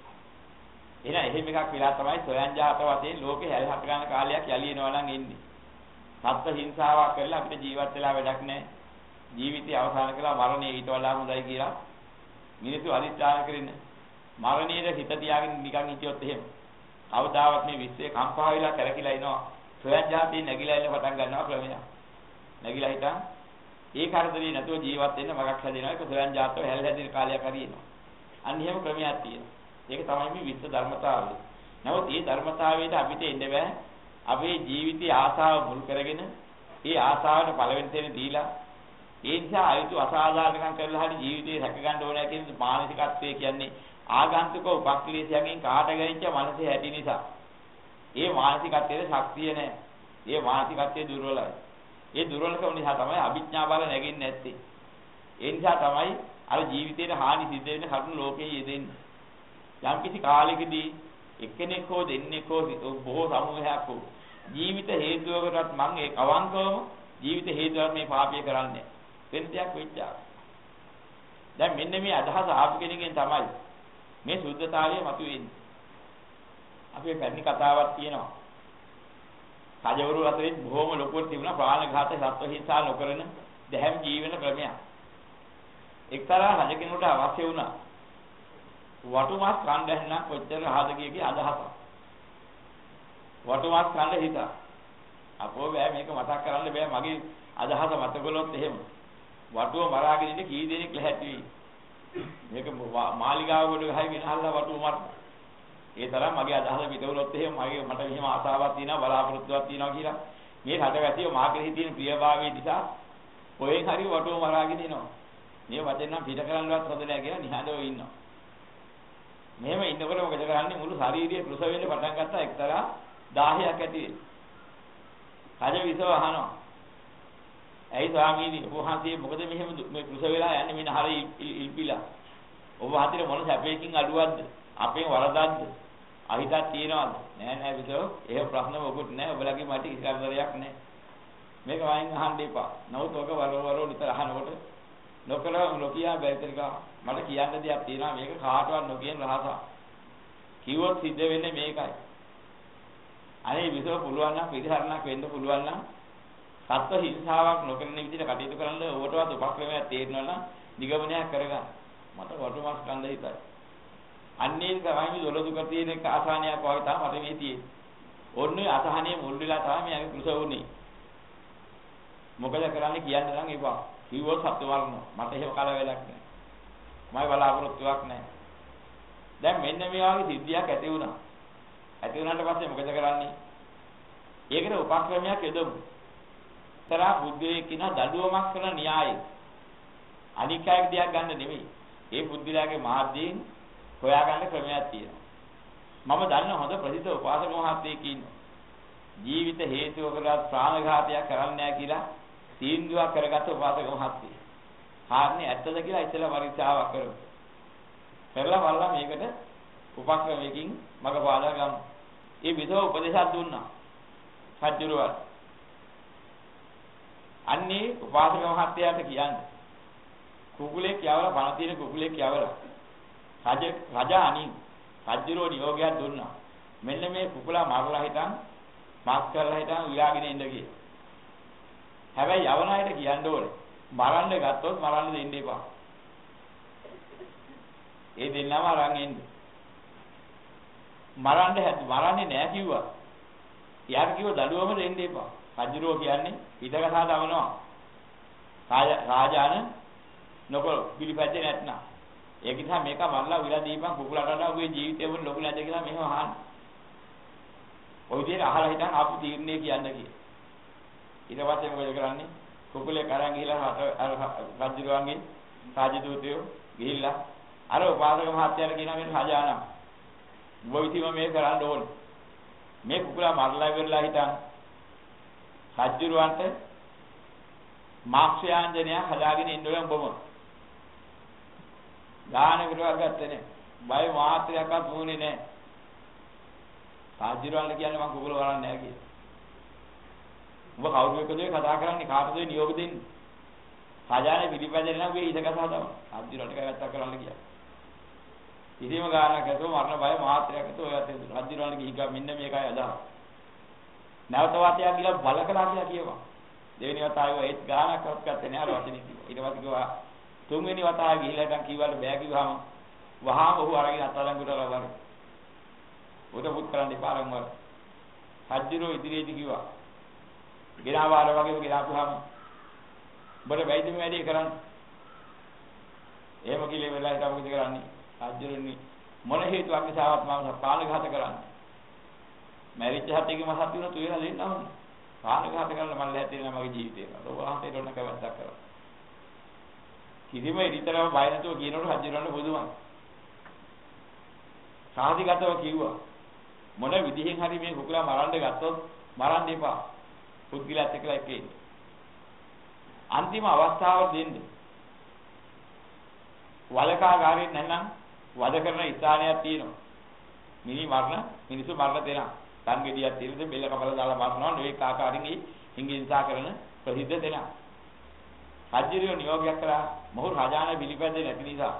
එහෙනම් එකක් වෙලා තමයි සොයන් ජාත වශයෙන් ලෝකේ හැල් හත් ගන්න කාලයක් යලිනවා නම් එන්නේ. සත්ත්ව හිංසාවක් කරලා අපිට ජීවත් වෙලා වැඩක් නැහැ. ජීවිතය අවසන් කළා මරණය ඊට වඩා හොඳයි කියලා මිනිස්සු අදිස්ථාන කරන්නේ. මරණයේ හිත තියාගෙන නිකන් හිටියොත් එහෙම කවදාවත් මේ විශ්වයේ කම්පා වෙලා කරකිලා එනවා. සොයන් ජාතිය නැగిලා එන්න පටන් ගන්නවා ක්‍රමයක්. නැగిලා හිටන් ඒ කරදරේ නැතුව ජීවත් වෙන්න මගක් හැදෙනවා. ඒක සොයන් ජාතව හැල් හැදින කාලයක් හරි එනවා. අන්න එහෙම ක්‍රමයක් තියෙනවා. ඒක තමයි මේ විශ්ව ධර්මතාවය. නමුත් මේ ධර්මතාවයට අපිට එන්න බෑ. අපේ ජීවිතයේ ආසාව මුල් කරගෙන ඒ ආසාවට පළවෙනි තැන දීලා ඒ නිසා අයිතු අසාධාරණකම් කරලා හරි ජීවිතේ රැක ගන්න ඕනේ කියන මානසිකත්වය කියන්නේ ආගන්තුක උපක්ලේශයෙන් කාට ගැනිච්ච මනසේ ඇති නිසා. ඒ මානසිකත්වයේ ශක්තිය නැහැ. ඒ මානසිකත්වයේ දුර්වලයි. ඒ දුර්වලකම නිසා තමයි අභිඥා බල නැගෙන්නේ නැත්තේ. ඒ නිසා තමයි අර ජීවිතේට හානි සිද්ධ වෙන කරුණු ලෝකයේ යෙදෙන්නේ. යම් කිසි කාලෙකදී එක්කෙනෙක් හෝ දෙන්නෙක් හෝ බොහෝ සමූහයක් හෝ ජීවිත හේතුවකටත් මම ඒ අවංකවම ජීවිත හේතුවක් මේ පාපය කරන්නේ. වෙන දෙයක් වෙච්චා. දැන් මෙන්න මේ අදහස ආපු කෙනකින් තමයි මේ සුද්ධතාවය මතුවෙන්නේ. අපේ පැරණි කතාවක් තියෙනවා. රජවරු අතරින් බොහොම ලොකුවට තිබුණා ප්‍රාණඝාත සත්ව හිංසා නොකරන දැහැම් ජීවන ක්‍රමයක්. එක්තරා රජ කෙනෙකුට අවශ්‍ය වුණා වටුමස් කණ්ඩ හැන්න කොච්චර රහදකියගේ අදහසක්. වටුමස් කණ්ඩ හිතා. අපෝ බෑ මේක මතක් කරන්න බෑ මගේ අදහස මතකලොත් එහෙම. වටුව මරාගෙන ඉඳ කී දෙනෙක් ලැහැටි වෙයි. මේක මාලිගාව කොට ගහයි විනහල්ලා වටුව මරන. ඒ තරම් මගේ අදහස පිටවලොත් එහෙම මට මෙහෙම ආසාවක් තියෙනවා බලාපොරොත්තුවක් තියෙනවා කියලා මේ රටවැසියෝ මාගේ හිතේ ප්‍රියභාවයේ නිසා කොහෙන් හරි වටුව මරාගෙන ඉනවා. මේ වචෙන් නම් පිට කරන්නවත් හොඳ නැහැ කියලා නිහඬව ඉන්නවා. මෙහෙම ඉන්නකොට මොකද කරන්නේ මුළු ශාරීරිය කෘෂ වෙන්න පටන් ගත්තා එක්තරා 10ක් ඇති වෙන. රජ විසව අහනවා. ඇයි ස්වාමීනි ඔබ වහන්සේ මොකද මෙහෙම මේ කෘෂ වෙලා යන්නේ මේ නහර ඉල්පිලා. ඔබ වහන්සේ මොන සැපයකින් අඩුවක්ද? අපෙන් වරදක්ද? අහිතක් තියනවද? නෑ විසව. එහෙම ප්‍රශ්න මොකුත් නෑ. ඔබලගේ මට කිසි කරදරයක් නෑ. මේක වයින් අහන්න එපා. නමුත් ඔක වරවරෝ නිතර අහනකොට නොකියා බැරිතරික මට කියන්න දෙයක් තියෙනවා මේක කාටවත් නොකියන රහසක්. කිව්වොත් සිද්ධ වෙන්නේ මේකයි. අනේ විසව පුළුවන් නම් පිළිහරණක් වෙන්න පුළුවන් නම් සත්ව හිංසාවක් නොකරන විදිහට කටයුතු කරන්න ඕවටවත් උපක්‍රමයක් තේරෙනවා නම් නිගමනයක් කරගන්න. මට වටුමස් කන්ද හිතයි. අන්නේ තමයි දොළදුක තියෙන එක ආසානියක් වගේ තමයි මට මේ තියෙන්නේ. ඔන්නේ අසහනිය මුල් වෙලා තමයි මගේ කෘෂ වුනේ. මොකද කරන්නේ කියන්න නම් එපා. කිව්වොත් සත්‍ය වර්ණ මට එහෙම කල වෙලක් නැහැ. මම බලාපොරොත්තුවක් නැහැ. දැන් මෙන්න මේ වගේ සිද්ධියක් ඇති වුණා. ඇති වුණාට පස්සේ මොකද කරන්නේ? ඒකට උපක්‍රමයක් යොදමු. තරහ බුද්ධියේ කියන දඩුවමක් කරන න්‍යායය. අනිකායක දිහා ගන්න නෙමෙයි. ඒ බුද්ධිලාගේ මාර්ගයෙන් හොයාගන්න ක්‍රමයක් තියෙනවා. මම දන්න හොඳ ප්‍රසිද්ධ උපාසක මහත්තයෙක් ඉන්නවා. ජීවිත හේතුව කරලා ප්‍රාණඝාතයක් කරන්නේ නැහැ කියලා තීන්දුවක් කරගත්ත උපාසක මහත්තයෙක්. කාරණේ ඇත්තද කියලා ඉතලා පරීක්ෂාවක් කරමු. කරලා බලලා මේකට උපක්‍රමයකින් මග පාදා ගමු. ඒ විදෝ උපදේශයක් දුන්නා. සජ්ජුරුවත්. අන්නේ උපාසක මහත්තයාට කියන්නේ කුකුලේ කියවලා බණ තියෙන කුකුලේ කියවලා රජා අනින් සජ්ජුරෝ නියෝගයක් දුන්නා. මෙන්න මේ කුකුලා මරලා හිටන් මාස් කරලා හිටන් උයාගෙන ඉන්න කියලා. හැබැයි යවනායට කියන්න ඕනේ. මරන්න ගත්තොත් මරන්න දෙන්න එපා. ඒ දෙන්නම අරන් එන්න. මරන්නේ නෑ කිව්වා. යාර කිව්ව දඩුවම දෙන්න එපා. සජ්ජුරෝ කියන්නේ හිතකසා දමනවා. රාජාන නොකර පිළිපැද්දේ නැත්නම්. ඒක නිසා මේක මල්ලා විලා දීපන් කුකුලට වඩා ඔබේ ජීවිතේ වල ලොකු නැද කියලා මෙහෙම අහන්න. ඔය විදිහට අහලා හිටන් ආපු තීරණේ කියන්න කියලා. ඊට පස්සේ මොකද කරන්නේ? කුකුලේ කරන් ගිහිලා රජුරුවන්ගේ රාජදූතයෝ ගිහිල්ලා අර උපාසක මහත්තයාට කියනවා මේ රාජානම් ඔබ විසින්ම මේ කරන්න ඕනේ. මේ කුකුලා මරලා ඉවරලා හිටන් රජුරුවන්ට මාක්ෂයාංජනය හදාගෙන ඉන්න ඕනේ ඔබම. ගාන විතරක් ගත්තේ නේ. බය මාත්‍රයක්වත් වුණේ නැහැ. රජුරුවන්ට කියන්නේ මම කුකුල වරන්නේ නැහැ කියලා. ඔබ කවුරු එක්කද කතා කරන්නේ කාටද නියෝග දෙන්නේ? රජානේ පිළිපැදෙන්නේ නම් ඔබේ ඉඩකසා තමයි. රජුරුවන්ට කැවැත්තක් කරන්න කියලා. කිසිම ගානක් ඇතෝ මරණ බය මාත්‍රයක් ඇතෝ ඔයත් රජුරුවන්ට ගිහිගා මෙන්න මේකයි අදහස්. නැවත වාතයක් කියලා බල කළා කියලා කියවා. දෙවෙනි වතාවේ ඒත් ගානක්වත් ගත්තේ නැහැ අර වචනේ කිව්වා. ඊට පස්සේ කිව්වා තුන්වෙනි වතාවේ ගිහිල්ලා ඉතින් කිව්වට බෑ කිව්වම වහාම ඔහු අරගෙන අත්අඩංගුවට ලබන. උඩ පුත් කරන්න එපා රංගවල. රජුරෝ ඉදිරියේදී කිව්වා. ගෙනාවාර වගේම ගෙනාපුවාම ඔබට වැයිද මේ වැඩේ කරන්න. එහෙම කිලේ වෙලා හිටා මොකද කරන්නේ? රජුරුනි මොන හේතුවක් නිසාවත් මම ප්‍රාණඝාත කරන්නේ. මැරිච්ච හතේක මසත් වෙන තුයලා දෙන්න ඕනේ. ප්‍රාණඝාත කරන්න මම ලැහැත් වෙනවා මගේ ජීවිතේ. ඔබ වහන්සේට ඕන කවදාවත් කරා. කිසිම ඉදිතරව බය නැතුව කියනකොට රජුරන්ට බුදුමයි. සාධිගතව කිව්වා. මොන විදිහෙන් හරි මේ කුකුලා මරන්න ගත්තොත් මරන්න එපා. පුද්ගලයාත් එක්කලා එක්කේ ඉන්න. අන්තිම අවස්ථාව දෙන්න. වලකාගාරයෙන් නැත්නම් වද කරන ස්ථානයක් තියෙනවා. මිනිස්සු මරණ දෙනවා. කන් ගෙඩියක් තියෙනද බෙල්ල කපලා දාලා මරනවා. මේ ආකාරයෙන් හිංගින්සා කරන ප්‍රසිද්ධ දෙනවා. රජුරිය නියෝගයක් කළා. මොහු රජාන පිළිපැද්දේ නැති නිසා.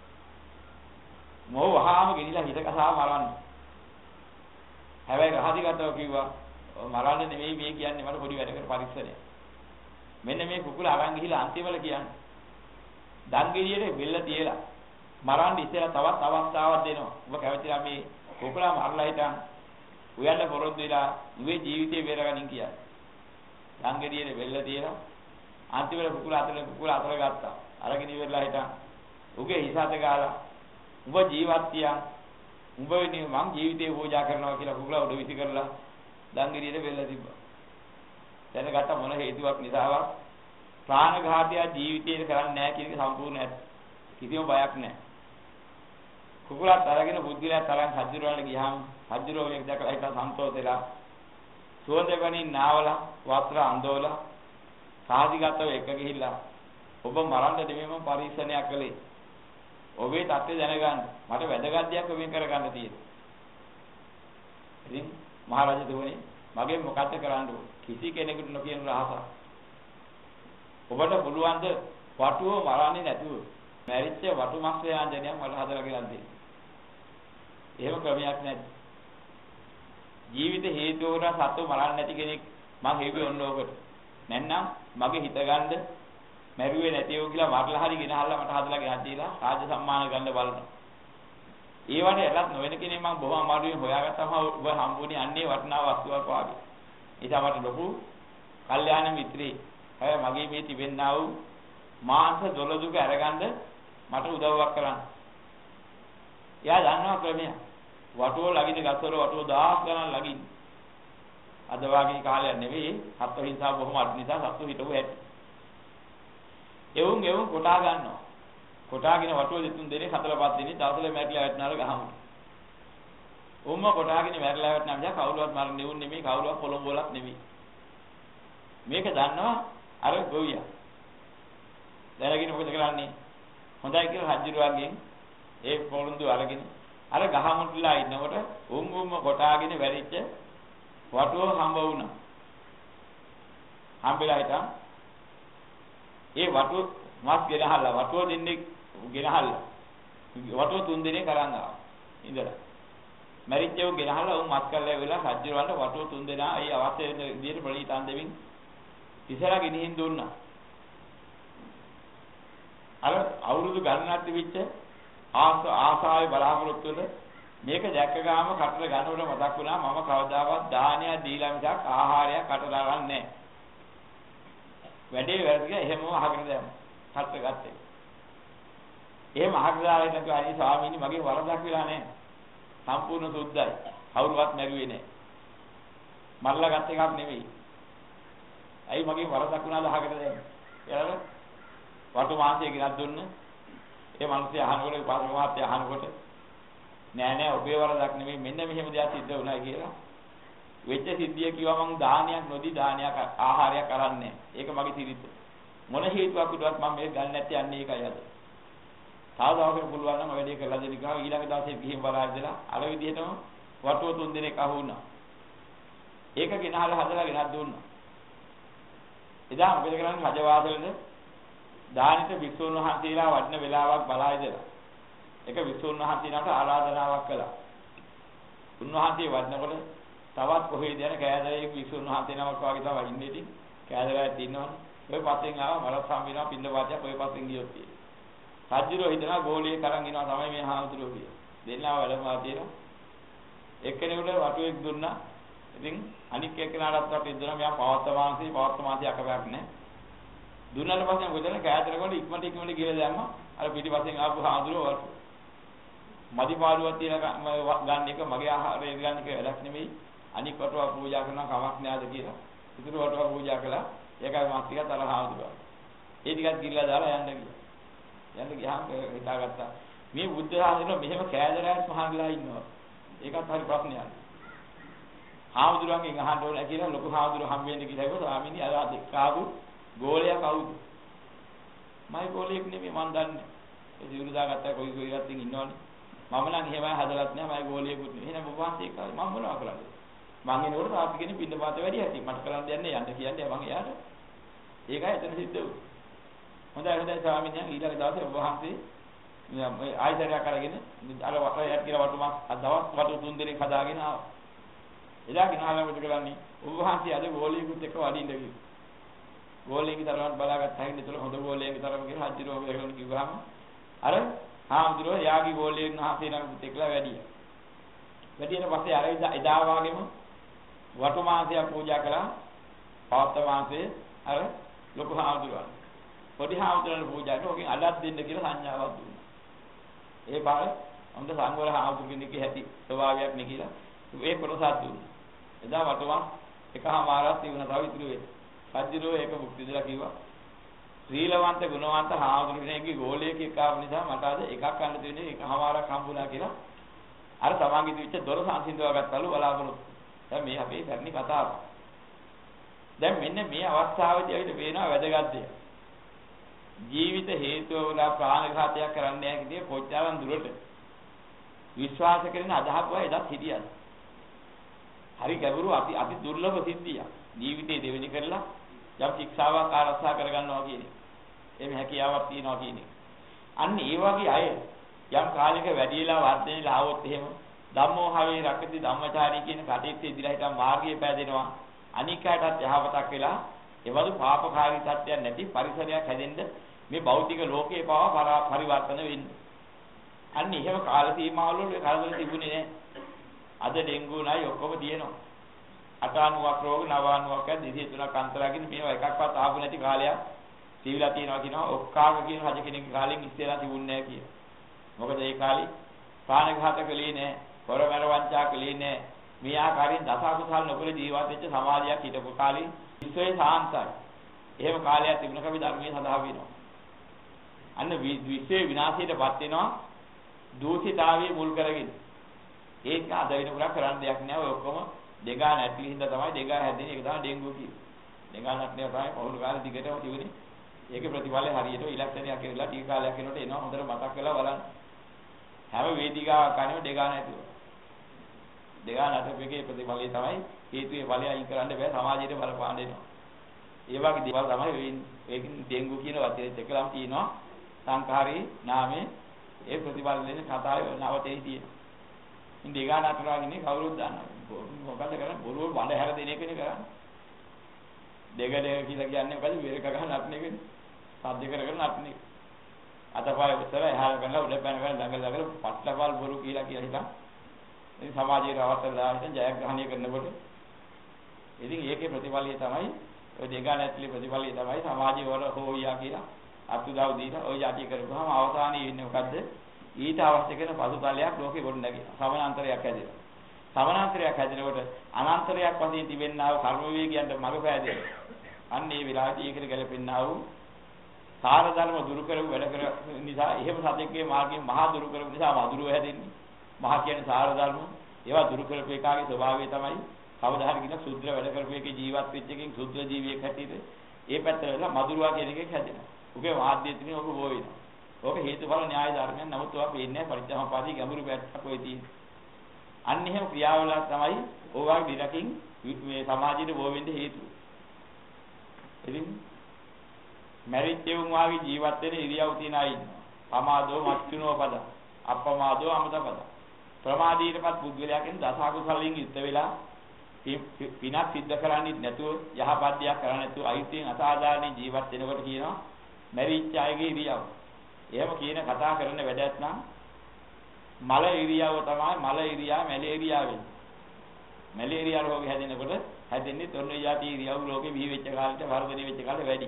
මොහු වහාම ගෙනිලා හිතකසා මරන්නේ. හැබැයි රහදිගතව කිව්වා මරන්නේ නෙමෙයි මේ කියන්නේ මට පොඩි වැඩකට පරීක්ෂණයක්. මෙන්න මේ කුකුල අරන් ගිහිලා අන්තිමවල කියන්නේ. දංගෙඩියේ බෙල්ල තියලා මරන්න ඉස්සෙල්ලා තවත් අවස්ථාවක් දෙනවා. ඔබ කැමතිලා මේ කුකුලා මරලා හිටන් උයන්න පොරොන්දු වෙලා උගේ ජීවිතේ බේරගනින් කියන්නේ. දංගෙඩියේ බෙල්ල තියලා අන්තිමට කුකුල අතර ගත්තා. අරගෙන ඉවරලා හිටන් උගේ හිසත ගාලා උඹ ජීවත් තියන් උඹ වෙන්නේ මං ජීවිතේ පූජා කරනවා කියලා කුකුලා උඩ විසි කරලා දංගෙඩියේ බෙල්ල තිබ්බා. දැනගත්ත මොන හේතුවක් නිසාවත් ප්‍රාණඝාතය ජීවිතේ කරන්නේ නැහැ කියන එක සම්පූර්ණ ඇත්ත. කිසිම බයක් නැහැ. කුකුලත් අරගෙන බුද්ධිලත් තරම් හජ්ජුරවල ගියාම හජ්ජුරෝ මේක දැකලා හිතා සන්තෝෂ වෙලා සුවඳවණින් නාවලා වස්ත්‍ර අඳවලා සාධිගතව එක ගිහිල්ලා ඔබ මරන්න දෙමෙම පරීක්ෂණයක් කළේ. ඔබේ தත්ත්වය දැනගන්න. මට වැදගත් දෙයක් ඔබෙන් කරගන්න තියෙනවා. ඉතින් මහරජතුමනි මගේ මොකක්ද කරන්න ඕන? කිසි කෙනෙකුට නොකියන රහසක්. ඔබට පුළුවන් ද වටුව මරන්නේ නැතුව මැරිච්ච වටුමක් යාන්ජනයක් මට හදලා ගෙනත් දෙන්න. එහෙම ක්‍රමයක් නැද්ද? ජීවිත හේතු වල සතු මරන්නේ නැති කෙනෙක් මං හේවි ඔන්න ඕකට. නැත්නම් මගේ හිත ගන්න මැරුවේ නැතිව කියලා මරලා හරි ගෙනහල්ලා මට හදලා ගෙනත් දීලා රාජ්‍ය සම්මාන ගන්න බලනවා. ඒ වගේ එලත් නොවන කෙනෙක් මං බොහොම අමාරුවෙන් හොයාගත්තම ඔබ හම්බුනේ අන්නේ වටිනා වස්තුවක් වාගේ. ඒ තමයි ලොකු කල්යාණ මිත්‍රේ. හැබැයි මගේ මේ තිබෙන්නා වූ මාංශ දොළ දුක අරගන්න මට උදව්වක් කරන්න. එයා දන්නවා ක්‍රමය. වටුව ලගින ගස්වල වටුව 1000 ගණන් ලගින්. අද වාගේ කාලයක් නෙවෙයි. සත්ව හිංසාව බොහොම අඩු නිසා සත්තු හිටපු හැටි. එවුන් කොටා ගන්නවා. කොටාගෙන වටුව දෙතුන් දෙනේ 4-5 දෙනේ දවසල මැරිලා වැටෙනාල ගහමු. උම්ම කොටාගෙන මැරිලා වැටෙනා මිස කවුරුවත් මරන්නේ නෙවුන් නෙමෙයි කවුරුවත් පොළොම් බෝලක් නෙමෙයි. මේක දන්නවා අර ගොවියා. දැනගෙන මොකද කරන්නේ? හොඳයි කියලා රජුරුවන්ගෙන් ඒ පොළොන්දු අරගෙන අර ගහමුට්ටලා ඉන්නකොට උම්ම කොටාගෙන වැරිච්ච වටුව හම්බ වුණා. හම්බෙලා හිටන් ඒ වටුව මාස් ගෙනහල්ලා වටුව දෙන්නේ ගෙනහල්ලා. වටුව 3 දිනේ කරන් ආවා. ඉඳලා. මැරිච්චව ගෙනහල්ලා උන් මාස් කරලා වෙලා රජුරවන්ට වටුව 3 දෙනා අයි අවශ්‍ය විදිහට ප්‍රණීතන් දෙමින් ඉස්සරහ ගෙනිහින් දුන්නා. අර අවුරුදු ගණනක් තිබිච්ච ආසාවේ බලාපොරොත්තු වල මේක දැක්ක ගාම කටට ගන්නකොට මතක් වුණා මම කවදාවත් දානයක් දීලා මිසක් ආහාරයක් කටට දාගන්නේ නැහැ. වැඩේ වැරදිලා එහෙමම අහගෙන දැම්මා. කටට ගත්තේ. එහෙම අහගෙන දාලා ඉන්නකෝ අනේ ස්වාමීනි මගේ වරදක් වෙලා නැහැ. සම්පූර්ණ සුද්ධයි. කවුරුවත් නැරුවේ නැහැ. මරලා ගත්ත එකක් නෙවෙයි. ඇයි මගේ වරදක් වුණාද අහගෙන දැම්මා. එයාලා වටු මාසයේ ගිනක් දුන්න. ඒ මිනිස්සු අහනකොට පාසල මහත්තයා අහනකොට නෑ ඔබේ වරදක් නෙමෙයි මෙන්න මෙහෙම දෙයක් සිද්ධ වුණා කියලා. වෙච්ච සිද්ධිය කිව්වා මං දානයක් නොදී දානයක් ආහාරයක් කරන්නේ. ඒක මගේ තිරිත. මොන හේතුවක් උඩවත් මම මේක ගන්න නැත්තේ යන්නේ ඒකයි අද. සාදාවකට පුළුවන් නම් වැඩේ කරලා දෙන්න ගියා ඊළඟ දවසේ ගිහින් බලා ඉඳලා අර විදිහටම වටුව 3 දිනක් අහු වුණා. ඒක ගෙනහලා හදලා ගෙනත් දුන්නා. එදා මොකද කරන්නේ රජවාසලේ දානිත විසුණු වහන්සේලා වඩන වෙලාවක් බලා ඉඳලා එක විසුණු වහන්සේලාට ආරාධනාවක් කළා. උන්වහන්සේ වඩනකොට තවත් කොහෙද යන කෑදරේ විසුණු වහන්සේ නමක් වගේ තමයි ඉන්නේ ඉතින් කෑදරයක් ඉන්නවනේ. ඔය පස්සෙන් ආව මලක් සම්බිනවා පින්න වාදයක් ඔය පස්සෙන් ගියොත් තියෙන්නේ. රජුරෝ හිතනවා ගෝලිය කරන් ඉනවා තමයි මේ හාමුදුරුවෝ කියලා. දෙන්නා වැඩමවා තියෙනවා. එක්කෙනෙකුට වටුවෙක් දුන්නා. ඉතින් අනික් එක්කෙනාටත් වටුවෙක් දුන්නා. මෙයා පවත්තමාංශේ අකපයක් නැහැ. දුන්නාට පස්සේ මොකද කරන්නේ කෑදර කොට ඉක්මනට ගිහලා දැම්මා. අර පිටිපස්සෙන් ආපු හාමුදුරුවෝ මදිපාළුවක් තියලා ගන්න එක මගේ ආහාරය ගන්න එක වැඩක් නෙමෙයි. අනික් වටුව පූජා කරනවා කමක් නෑද කියලා. ඉතුරු වටුව පූජා කළා. ඒකයි මාත් ටිකක් අර හාමුදුරුවෝ. ඒ ටිකක් ගිල්ලා දාලා යන්න ගියා. යන්න ගියාම හිතාගත්තා මේ බුද්ධ ශාසනය මෙහෙම කෑදරයක් මහාන්ලා ඉන්නවා. ඒකත් හරි ප්‍රශ්නයක්. හාමුදුරුවන්ගෙන් අහන්න ඕන කියලා ලොකු හාමුදුරුවෝ හම් වෙන්න කියලා කිව්වා ස්වාමීනි අර කාපු ගෝලයා කවුද? මයි ගෝලයක් නෙමෙයි මන් දන්නේ. ඒ දියුරු දාගත්තා කොයි කොයිවත් ඉන්නවනේ. මම නම් එහෙමයි හදලත් නෑ මයි ගෝලියෙකුත් නෙමෙයි. එහෙනම් ඔබ වහන්සේ එකයි මම මොනවා කරන්නේ? මං එනකොට තාපි කෙනෙක් පින්න පාත වැඩි ඇති. මට කරන්න දෙන්නේ යන්න කියන්නේ මං එයාට. ඒකයි එතන සිද්ධ වුනේ. හොඳයි ස්වාමීන් වහන්සේ ඊළඟ දවසේ ඔබ වහන්සේ මේ ආයතරයක් අරගෙන අර වටයට කියලා වටුමක් දවස් වටු 3 දිනක් හදාගෙන ආවා. එදා ගෙනාලා මොකද කරන්නේ? ඔබ වහන්සේ අද ගෝලියෙකුත් එක්ක වඩින්න ගිහින්. ගෝලියෙක් තරමක් බලාගත්තා හින්දා ඒතර හොඳ ගෝලියෙක් තරම කියලා හජ්ජිරෝ වෙලගෙන කිව්වහම අර හාමුදුරුවෝ යාගි ගෝලියෙක් නැහසේ නම් පුතෙක්ලා වැඩියා. වැඩියට පස්සේ අර එදා වාගේම වටු මාසය පූජා කළා. පවත්ත මාසයේ අර ලොකු හාමුදුරුවෝ පොඩි හාමුදුරුවෝ පූජා කරලා ඔකෙන් අඩක් දෙන්න කියලා සංඥාවක් දුන්නා. ඒ බාර හොඳ සංවර හාමුදුරු කෙනෙක්ගේ හැටි ස්වභාවයක් නේ කියලා ඒ කොටසක් දුන්නා. එදා වටුමා එකමාරක් තිබුණා තව ඉතුරු වෙන්නේ. රජුරෝ ඒක මුක්ති දලා කිව්වා. ශ්‍රීලවන්ත ගුණවන්ත හාමුදුරු කෙනෙක්ගේ ගෝලයක එකාව නිසා මට අද එකක් ගන්න දෙන්නේ එකමාරක් හම්බුණා කියලා. අර තමන්ගේ දිවිච්ච දොර සංසිඳවා ගත්තලු බලාපොරොත්තු. දැන් මේ අපේ පැරණි කතාව. දැන් මෙන්න මේ අවස්ථාවේදී අපිට පේනවා වැදගත් දෙයක්. ජීවිත හේතුව වල ප්‍රාණඝාතයක් කරන්න යන කිදී කොච්චරම් දුරට විශ්වාස කරන අදහපුවා එදත් හිටියද? හරි ගැඹුරු අති දුර්ලභ සිද්ධියක්. ජීවිතේ දෙවෙනි කරලා යම් ශික්ෂාවක් ආරක්ෂා කරගන්නවා කියන්නේ. එහෙම හැකියාවක් තියනවා කියන්නේ. අන්න ඒ වගේ අය යම් කාලයක වැඩිලා වර්ධනයලා ආවොත් එහෙම ධම්මෝහවේ රකති ධම්මචාරී කියන කටයුත්ත ඉදිරියට හිටන් මාර්ගයේ පෑදෙනවා. අනිකාටත් යහපතක් වෙලා එවලු පාපකාරී තත්ත්වයක් නැති පරිසරයක් හැදෙන්න මේ භෞතික ලෝකේ පවා පරිවර්තන වෙන්නේ. අන්න එහෙම කාල සීමාවල ඔය කරදර තිබුණේ නැහැ. අද ඩෙන්ගු නයි ඔක්කොම තියෙනවා. 98ක් රෝග 99ක් 203ක් අන්තරාගෙන මේවා එකක්වත් ආපු නැති කාලයක් තියලා තියෙනවා කියනවා. ඔක්කාග කියන රජ කෙනෙක්ගේ කාලෙන් ඉස්සෙල්ලා තිබුණේ නැහැ කියලා. මොකද ඒ කාලේ ප්‍රාණඝාත කළේ නැහැ, හොරමර වංචා කළේ නැහැ. මේ ආකාරයෙන් දස අකුසල් නොකර ජීවත් වෙච්ච සමාජයක් හිටපු කාලේ විශ්වයේ සාන්තයි. එහෙම කාලයක් තිබුණක අපි ධර්මයේ සඳහා වෙනවා. අන්න විශ්වයේ විනාශයටපත් වෙනවා දූෂිතාවේ මුල් කරගෙන. ඒක අද වෙනකොට කරන්න දෙයක් නෑ. ඔය ඔක්කොම දෙගා නැති හින්දා තමයි දෙගා හැදෙන්නේ. ඒක තමයි ඩෙන්ගු කියන්නේ. දෙගා නැත්නම් තමයි පොහුණු කාලේ දිගටම තිබුණේ. ඒකේ ප්‍රතිඵලය හරියට ඉලක්කණයක් කියලා ටික කාලයක් යනකොට එනවා. හොඳට මතක් කරලා බලන්න. හැම වේදිකාවක් කන්නේ දෙගා නැතුව. දෙගා නැතපෙකේ ප්‍රතිඵලය තමයි හේතුයේ ඵලය අයින් කරන්න බෑ. සමාජයට බලපාන්න එනවා. ඒ වගේ දේවල් තමයි වෙන්නේ. ඒකින් ඩෙන්ගු කියන වචනේ දෙකලම තියෙනවා. සංඛාරී නාමයේ ඒ ප්‍රතිඵල දෙන කතාවේ නවතේ තියෙනවා. ඉතින් දෙගා නතරාගින්නේ කවුරුත් දන්නවා. මොකද කරන්නේ? බොරුව බඳ හැර දෙන එකනේ කරන්නේ. දෙක කියලා කියන්නේ මොකද? වෙරක ගන්න නටන එකනේ. සද්ද කරගෙන නටන එක. අතපය උතර එහාට කරලා උඩ පැන කරලා ළඟ පට්ටපල් බොරු කියලා හිතන්. ඉතින් සමාජයේ අවස්ථාව දාන්න ජයග්‍රහණය කරනකොට ඉතින් ඒකේ ප්‍රතිඵලය තමයි ඔය දෙගා නැතිලි ප්‍රතිඵලය තමයි සමාජයේ වල හොයියා කියලා අතුදව දීලා ඔය යටි කරපුවාම අවසානයේ ඉන්නේ මොකද්ද? ඊට අවශ්‍ය කරන පසුතලයක් ලෝකෙ ගොඩ නැගෙනවා. සමානාන්තරයක් හැදෙනවා. සමානාන්තරයක් හැදෙනකොට අනාන්තරයක් වශයෙන් තිබෙන්නා වූ කර්ම වේගයන්ට මඟ පෑදෙනවා. අන්න ඒ විලාසී ඒකට ගැලපෙන්නා වූ සාර ධර්ම දුරු කරපු වැඩ කර නිසා එහෙම සත්‍යයේ මාර්ගයෙන් මහා දුරු කරපු නිසා මధుරව හැදෙන්නේ. මහා කියන්නේ සාර ධර්ම. ඒවා දුරු කරපු එකාගේ ස්වභාවය තමයි කවදා හරි කියන සුද්ධ වැඩ කරපු එකේ ජීවත් වෙච්ච එකකින් සුද්ධ ජීවියෙක් හැටියට ඒ පැත්තට වෙලා මధుරවා කියන එකක් හැදෙනවා. උගේ මාධ්‍ය තුනේ ඔබ බෝ වෙනවා. ඕක හේතුඵල න්‍යාය ධර්මයන් නමුත් ඔවා පේන්නේ නැහැ පරිත්‍යාගපාදී ගැඹුරු පැත්තක් ඔය තියෙන්නේ. අන්න එහෙම ක්‍රියාවල තමයි ඕවා දිනකින් මේ සමාජයේ බෝ වෙන්න හේතුව. ඉතින් මරිච්චුන් වාගේ ජීවත් වෙන ඉරියව් තියන අය ඉන්නවා. පමාදෝ මච්චුනෝ පද. අපමාදෝ අමත පද. ප්‍රමාදීටපත් පුද්ගලයා කියන දස අකුසලයෙන් යුක්ත වෙලා පිනක් සිද්ධ කරන්නේ නැතුව යහපත් දෙයක් කරන්නේ නැතුව අයිතියෙන් අසාධාරණ ජීවත් වෙනකොට කියනවා මරිච්ච අයගේ ඉරියව්. එහෙම කියන කතා කරන වැඩක් නම් මල ඉරියව තමයි මල ඉරියා මැලේරියා වෙන්නේ. මැලේරියා රෝගය හැදෙනකොට හැදෙන්නේ තොරණ යටි ඉරියව් ලෝකේ බිහි වෙච්ච කාලෙට වර්ධනය වෙච්ච කාලේ වැඩි.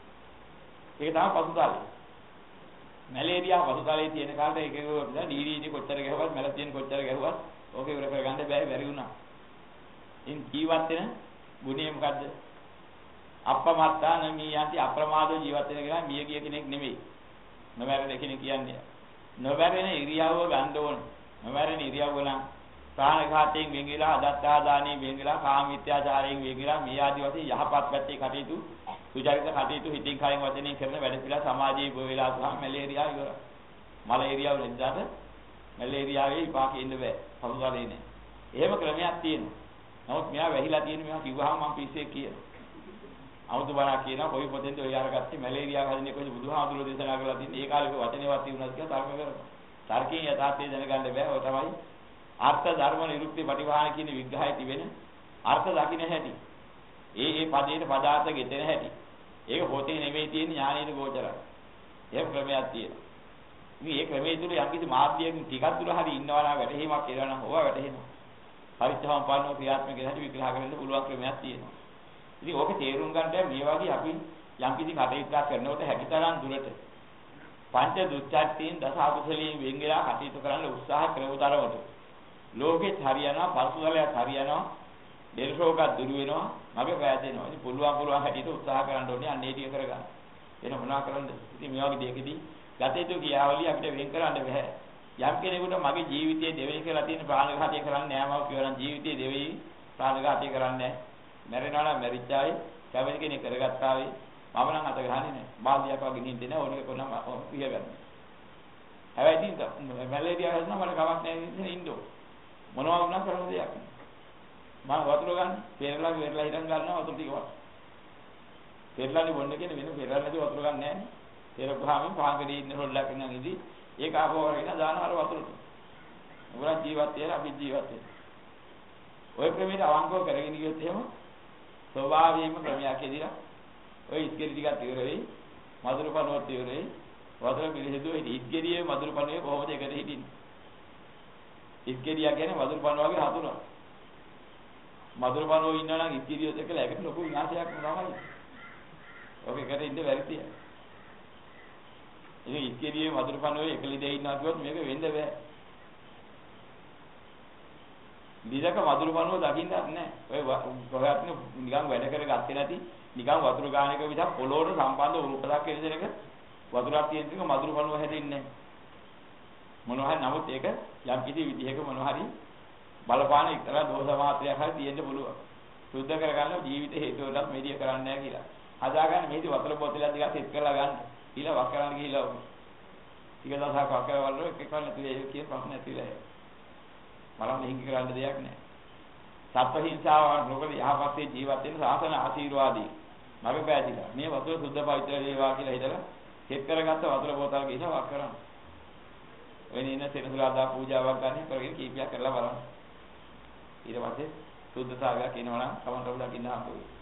ඒක තමයි පසුතලය. මැලේරියා පසුතලයේ තියෙන කාලේ ඒකේ ඩීඩී කොච්චර ගැහුවත් මැලතියන් කොච්චර ගැහුවත් ඕකේ ඉවර කරගන්න බැරි වුණා. ඉන් ජීවත් වෙන ගුණය මොකද්ද? අපමත්තාන මියන්ති අප්‍රමාදව ජීවත් වෙන කෙනා මිය ගිය කෙනෙක් නෙමෙයි. නොමැරෙන කෙනෙක් කියන්නේ. නොමැරෙන ඉරියව්ව ගන්න ඕන. නොමැරෙන ඉරියව්ව නම් ප්‍රාණඝාතයෙන් වෙන්ගිලා අදත්තාදානයෙන් වෙන්ගිලා කාමීත්‍යාචාරයෙන් වෙන්ගිලා මේ ආදි වශයෙන් යහපත් පැත්තේ කටයුතු සුචරිත කටයුතු හිතින් කයින් වචනෙන් කරන වැඩ පිළිලා සමාජයේ බෝ වෙලා ගහම මැලේරියා ඉවරයි. මලේරියාව නැද්දාට මැලේරියාවේ විපාකෙ ඉන්න බෑ. පසුතලේ නෑ. එහෙම ක්‍රමයක් තියෙනවා. නමුත් මෙයා වැහිලා තියෙන මේවා කිව්වහම මම පිස්සෙක් කියනවා. අමුතු බණක් කියනවා කොයි පොතෙන්ද ඔය අරගත්තේ මැලේරියාව හැදෙන්නේ කොහොමද බුදුහාමුදුරුවෝ දේශනා කරලා තින්නේ ඒ කාලේ වචනේවත් තිබුණාද කියලා තර්ක කරනවා. තර්කයෙන් යථාර්ථය දැනගන්න බෑ. ඔය තමයි අර්ථ ධර්ම නිරුක්ති පටිවාහන කියන විග්‍රහය තිබෙන අර්ථ දකින්න හැටි. ඒ පදේට පදාර්ථ ගෙතෙන හැටි. ඒක පොතේ නෙමෙයි තියෙන ඥානීය ගෝචරයි. එහෙම ක්‍රමයක් තියෙනවා. මේ ක්‍රමයේ තුල යම්කිසි මාර්ගයකින් ටිකක් දුර හරි ඉන්නවා නම් වැටහීමක් කියලා නම් ඕවා වැටහෙනවා. පරිත්‍යාගම් පාලනෝ ක්‍රියාත්මක කරලා විග්‍රහ කරන්න පුළුවන් ක්‍රමයක් තියෙනවා. ඉතින් ඕක තේරුම් ගන්න මේ වගේ අපි යම්කිසි කටයුත්තක් කරනකොට හැකිතරම් දුරට පංච දුච්චාට්ටීන් දස අකුසලයෙන් වෙන් වෙලා කටයුතු කරන්න උත්සාහ කරවතරවට ලෝකෙත් හරියනවා පරිසුදලයක් හරියනවා දෙල්ශෝකක් දුරු වෙනවා මගේ පෑදෙනවා. ඉතින් පුළුවන් හැටියට උත්සාහ කරන්න ඕනේ අන්න ඒ ටික කරගන්න. වෙන මොනවා කරන්නද? ඉතින් මේ වගේ දෙයකදී ගතේතු කියාවලිය අපිට වෙන් කරන්න බෑ. යම් කෙනෙකුට මගේ ජීවිතයේ දෙවෙනි කියලා තියෙන ප්‍රාණඝාතය කරන්නේ නෑ මම කියනවා ජීවිතයේ දෙවෙනි ප්‍රාණඝාතය කරන්නේ නෑ. මැරෙනවා නම් මැරිච්චායි කැමති කෙනෙක් කරගත්තා වෙයි. මම නම් අත ගහන්නේ නෑ. බාල්දියක් වගේ නිින්දේ නෑ ඕනෙක කොනම පිය ගන්න. හැබැයි ඉතින් මැලේරියා හැදුනා මට කමක් නෑ ඉන්න ඕන. මොනවා වුණා කරන්න දෙයක් නෑ. මම වතුර ගන්න පෙරලා හිටන් ගන්නවා වතුර ටිකවත්. පෙරලානේ බොන්න කියන්නේ වෙන පෙරලා නැති වතුර ගන්න නෑනේ. පෙරපුවාමින් පාංගඩේ ඉන්න රොල්ලක් නම් ඉදි ඒක ආපහු වරගෙන දානවා අර වතුරට. උගලා ජීවත් වෙලා අපි ජීවත් වෙනවා. ඔය ක්‍රමයට අවංකව කරගෙන ගියොත් එහෙම ස්වභාවයෙන්ම ක්‍රමයක් ඇදිලා ඔය ඉස්කෙලි ටිකක් ඉවර වෙයි. මధుර පණුවත් ඉවර වෙයි. වතුර පිළිසිදු වෙයි. ඉස්කෙලියේ මధుර පණුවේ කොහොමද එකට හිටින්නේ? ඉස්කෙලිය කියන්නේ මధుර පණුවගේ හතුරා. මధుර පණුව ඉන්නවා නම් ඉස්කෙලියත් එක්කලා ඒකට ලොකු විනාශයක් තමයි. ඔක එකට ඉන්න වැරදියි. ඉතින් ඉස්කෙලියේ මధుර පණුවේ එකලි දෙයි ඉන්නවා කිව්වොත් මේක වෙන්න බෑ. ලිදක වතුර පණුව දකින්නත් නැහැ. ඔය කොහොමද නිකන් වැඩ කරගත්තේ නැති නිකන් වතුර ගාන එක විතර පොළොවට සම්බන්ධ උරුපලක් කියන එක වතුරක් තියෙන එක මදුරු පණුව හැදෙන්නේ නැහැ. මොනවා හරි නමුත් ඒක යම් කිසි විදිහක මොනවා හරි බලපාන එක්තරා දෝෂ මාත්‍රයක් හරි තියෙන්න පුළුවන්. සුද්ධ කරගන්න ජීවිත හේතුවලත් මේදිය කරන්නේ නැහැ කියලා. හදාගන්න මේදි වතුර බෝතලයක් දෙකක් සෙට් කරලා ගන්න. ඊළඟ වක් කරන්න ගිහිල්ලා ටික දවසක් වක් කරවල එකක් නැතිලා ඒක කියන ප්‍රශ්න නැතිලා ඒක. බලන්න හිඟි කරන්න දෙයක් නැහැ. සත්පහිංසාව නොකර යහපත්ේ ජීවත් වෙන සාසන ආශිර්වාදී. මගේ පෑදිලා. මේ වතුර සුද්ධ පවිත්‍ර වේවා කියලා හිතලා සෙට් කරගත්ත වතුර බෝතල ගිහින් වක් කරන්න. වෙන ඉන්න සෙනසුරාදා පූජාවක් ගන්න කරගෙන කීපයක් කරලා බලන්න. ඊට පස්සේ සුද්ධ සාගරයක් එනවනම් කමන්තවල දකින්න හම්බ වෙයි.